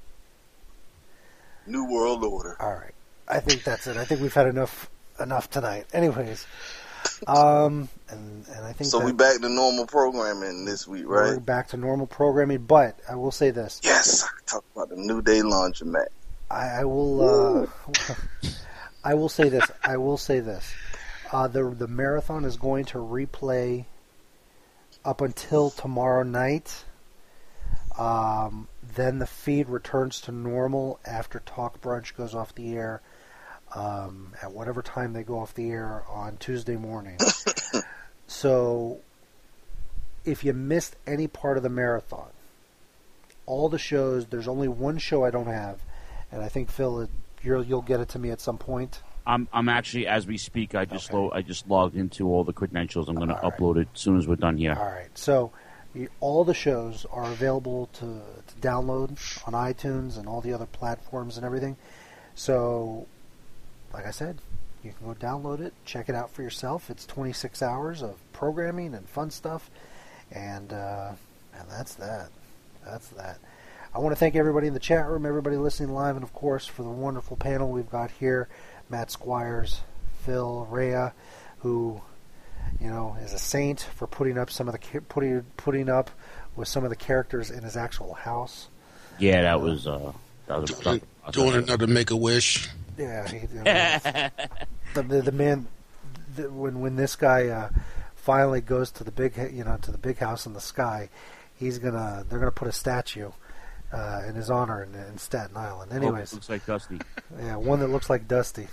New World Order. all right. I think that's it. I think we've had enough enough tonight. Anyways, um, and and I think So that we back to normal programming this week, we're right? back to normal programming. But I will say this: Yes. Talk about the New Day Laundromat. I, I will uh, I will say this. I will say this. Uh, the the marathon is going to replay up until tomorrow night. Um, then the feed returns to normal after Talk Brunch goes off the air um, at whatever time they go off the air on Tuesday morning. So if you missed any part of the marathon, all the shows, there's only one show I don't have, and I think, Phil, you'll, you'll get it to me at some point. I'm I'm actually, as we speak, I just Okay. lo- I just logged into all the credentials. I'm going to All right. upload it as soon as we're done here. All right. So you, all the shows are available to, to download on iTunes and all the other platforms and everything. So, like I said, you can go download it, check it out for yourself. It's twenty-six hours of programming and fun stuff, and uh, and that's that. That's that. I want to thank everybody in the chat room, everybody listening live, and of course for the wonderful panel we've got here: Matt Squires, Phil Rea, who, you know, is a saint for putting up some of the ca- putting putting up with some of the characters in his actual house. Yeah, that was uh, that was a Doing another Make a Wish. Yeah, he, you know, the, the the man the, when when this guy uh, finally goes to the big you know to the big house in the sky, he's gonna they're gonna put a statue uh, in his honor in, in Staten Island. Anyways, looks like Dusty. yeah, one that looks like Dusty.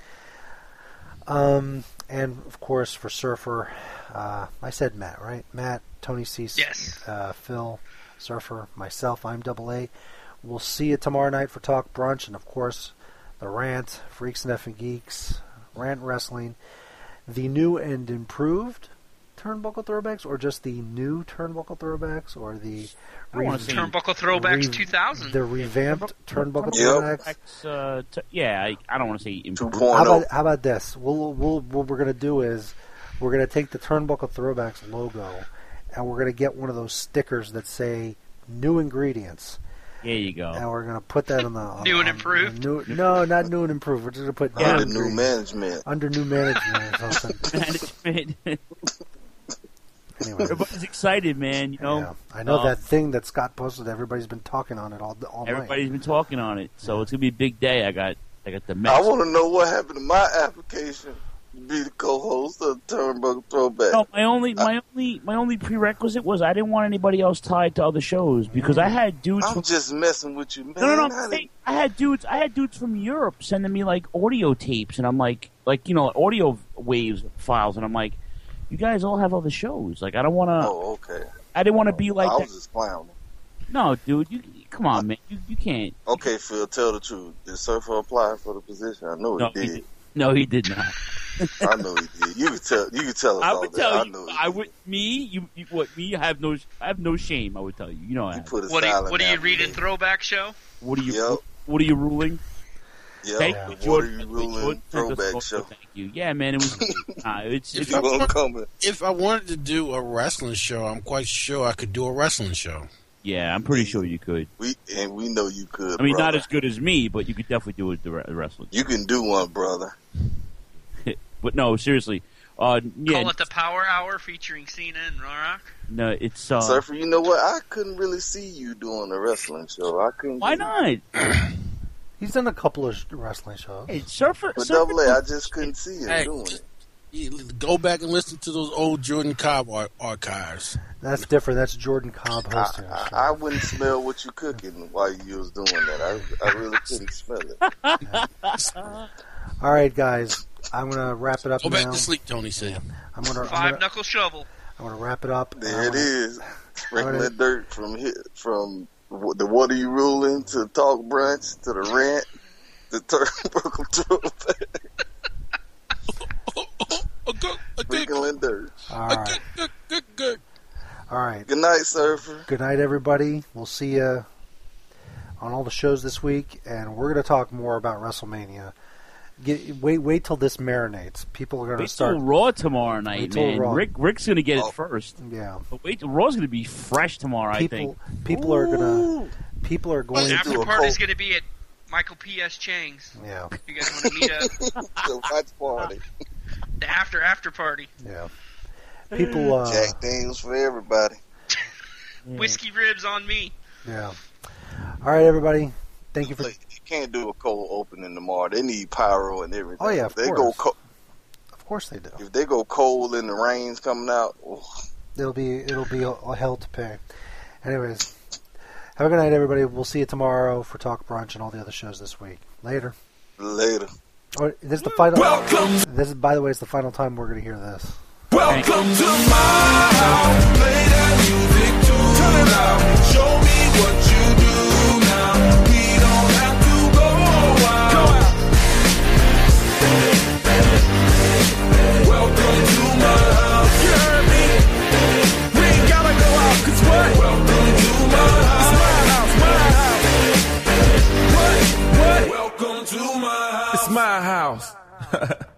Um, and of course for Surfer, uh, I said Matt, right? Matt, Tony C, Yes. uh, Phil, Surfer, myself. I'm Double A. We'll see you tomorrow night for Talk Brunch, and of course, the Rant, Freaks and Effing Geeks, Rant Wrestling, the new and improved Turnbuckle Throwbacks, or just the new Turnbuckle Throwbacks, or the I wanna say- Turnbuckle Throwbacks re- two thousand. the revamped Turnbuckle Yep. Throwbacks. Uh, t- yeah, I, I don't want to say improved. two point How oh. about how about this? We'll, we'll what we're gonna do is we're gonna take the Turnbuckle Throwbacks logo, and we're gonna get one of those stickers that say "New Ingredients," There you go. and we're gonna put that on the on, New and on- improved? New, no, not new and improved. We're just gonna put Under new new ingredients. management. under new management or something. Management. Anyway, Everybody's excited, man. You know, yeah. I know um, that thing that Scott posted. Everybody's been talking on it all all night. everybody's been talking on it, so it's gonna be a big day. I got I got the I mess. want to know what happened to my application be the co-host of Turnbuckle Throwback. No, my only, my only, my only prerequisite was I didn't want anybody else tied to other shows because I had dudes. I'm from, just messing with you, man. no, no, no. How Hey, I had dudes. I had dudes from Europe sending me like audio tapes, and I'm like, like you know, audio waves files, and I'm like, you guys all have other shows. Like, I don't want to. Oh, okay. I didn't want to be like. I that. was just clowning. No, dude, you come on, man. You you can't. Okay, Phil, tell the truth. Did Surfer apply for the position? I know he No, did. he did. No, he did not. I know he did. You could tell. You could tell us I all would that. tell I you. know he I did. would. Me, you, you. What? Me? I have no. I have no shame. I would tell you. You know. I You have. put a What do you, silent what do you after read in me. Throwback Show? What are you? Yep. What are you ruling? Yep. Thank Yeah. you, What are Jordan. you ruling? Jordan sent us Throwback both, show. Thank you. Yeah, man. It was. nah, it's. If it's You gonna come? If I wanted to do a wrestling show, I'm quite sure I could do a wrestling show. yeah, I'm pretty sure you could. We and we know you could. I mean, brother. not as good as me, but you could definitely do it. The re- wrestling. You can do one, brother. But no, seriously. Uh, yeah, Call it the Power Hour featuring Cena and Rock. no, it's. Uh, Surfer, you know what? I couldn't really see you doing a wrestling show. I couldn't. why not? He's done a couple of wrestling shows. Hey, Surfer. But Surfer Double A, I just couldn't see him Hey, doing just- it. You go back and listen to those old Jordan Cobb ar- archives. That's different. That's Jordan Cobb I, hosting a I, show. I wouldn't smell what you cooking while you was doing that. I, I really couldn't smell it. All right, guys. I'm gonna wrap it up Go now. back to sleep, Tony said. I'm gonna, I'm Five gonna, knuckle shovel. I'm gonna wrap it up. There it Um, is. Sprinkling Alright. dirt from hit, from the What Are You Ruling to Talk Brunch to the rant, the Turnbuckle Throwback. Oh, good, oh, good, Sprinkling dirt. All oh, right. good, good, good, good. All right. Good night, Surfer. Good night, everybody. We'll see you on all the shows this week, and we're going to talk more about WrestleMania. Get, wait, wait till this marinates. People are going to Wait start. till Raw tomorrow night, Wait till man. Raw. Rick, Rick's gonna get Oh. it first. Yeah, But wait, till Raw's gonna be fresh tomorrow. I people, think. people are gonna, people are going. Well, After do a party's cold- going to be at Michael P S. Chang's. Yeah, You guys want to meet up? The watch party. The after after party. yeah. People, uh, Jack Daniels for everybody. Whiskey ribs on me. yeah. All right, everybody. Thank you for. Look, you can't do a cold opening tomorrow. They need pyro and everything. Oh, yeah, of If they course. go co- Of course they do. if they go cold and the rain's coming out, oh, It'll be, it'll be a, a hell to pay. Anyways, have a good night, everybody. We'll see you tomorrow for Talk Brunch and all the other shows this week. Later. later. Oh, this is the final. Welcome, This is, by the way, it's the final time we're going to hear this. welcome to my house. Play that music too. Turn it out. Show me what you do now. We don't have to go out. Go out. Welcome to my house. You heard me? We ain't gotta go out, 'cause what? Welcome to my house. It's my house, my house. What? What? Welcome to my house. It's my house.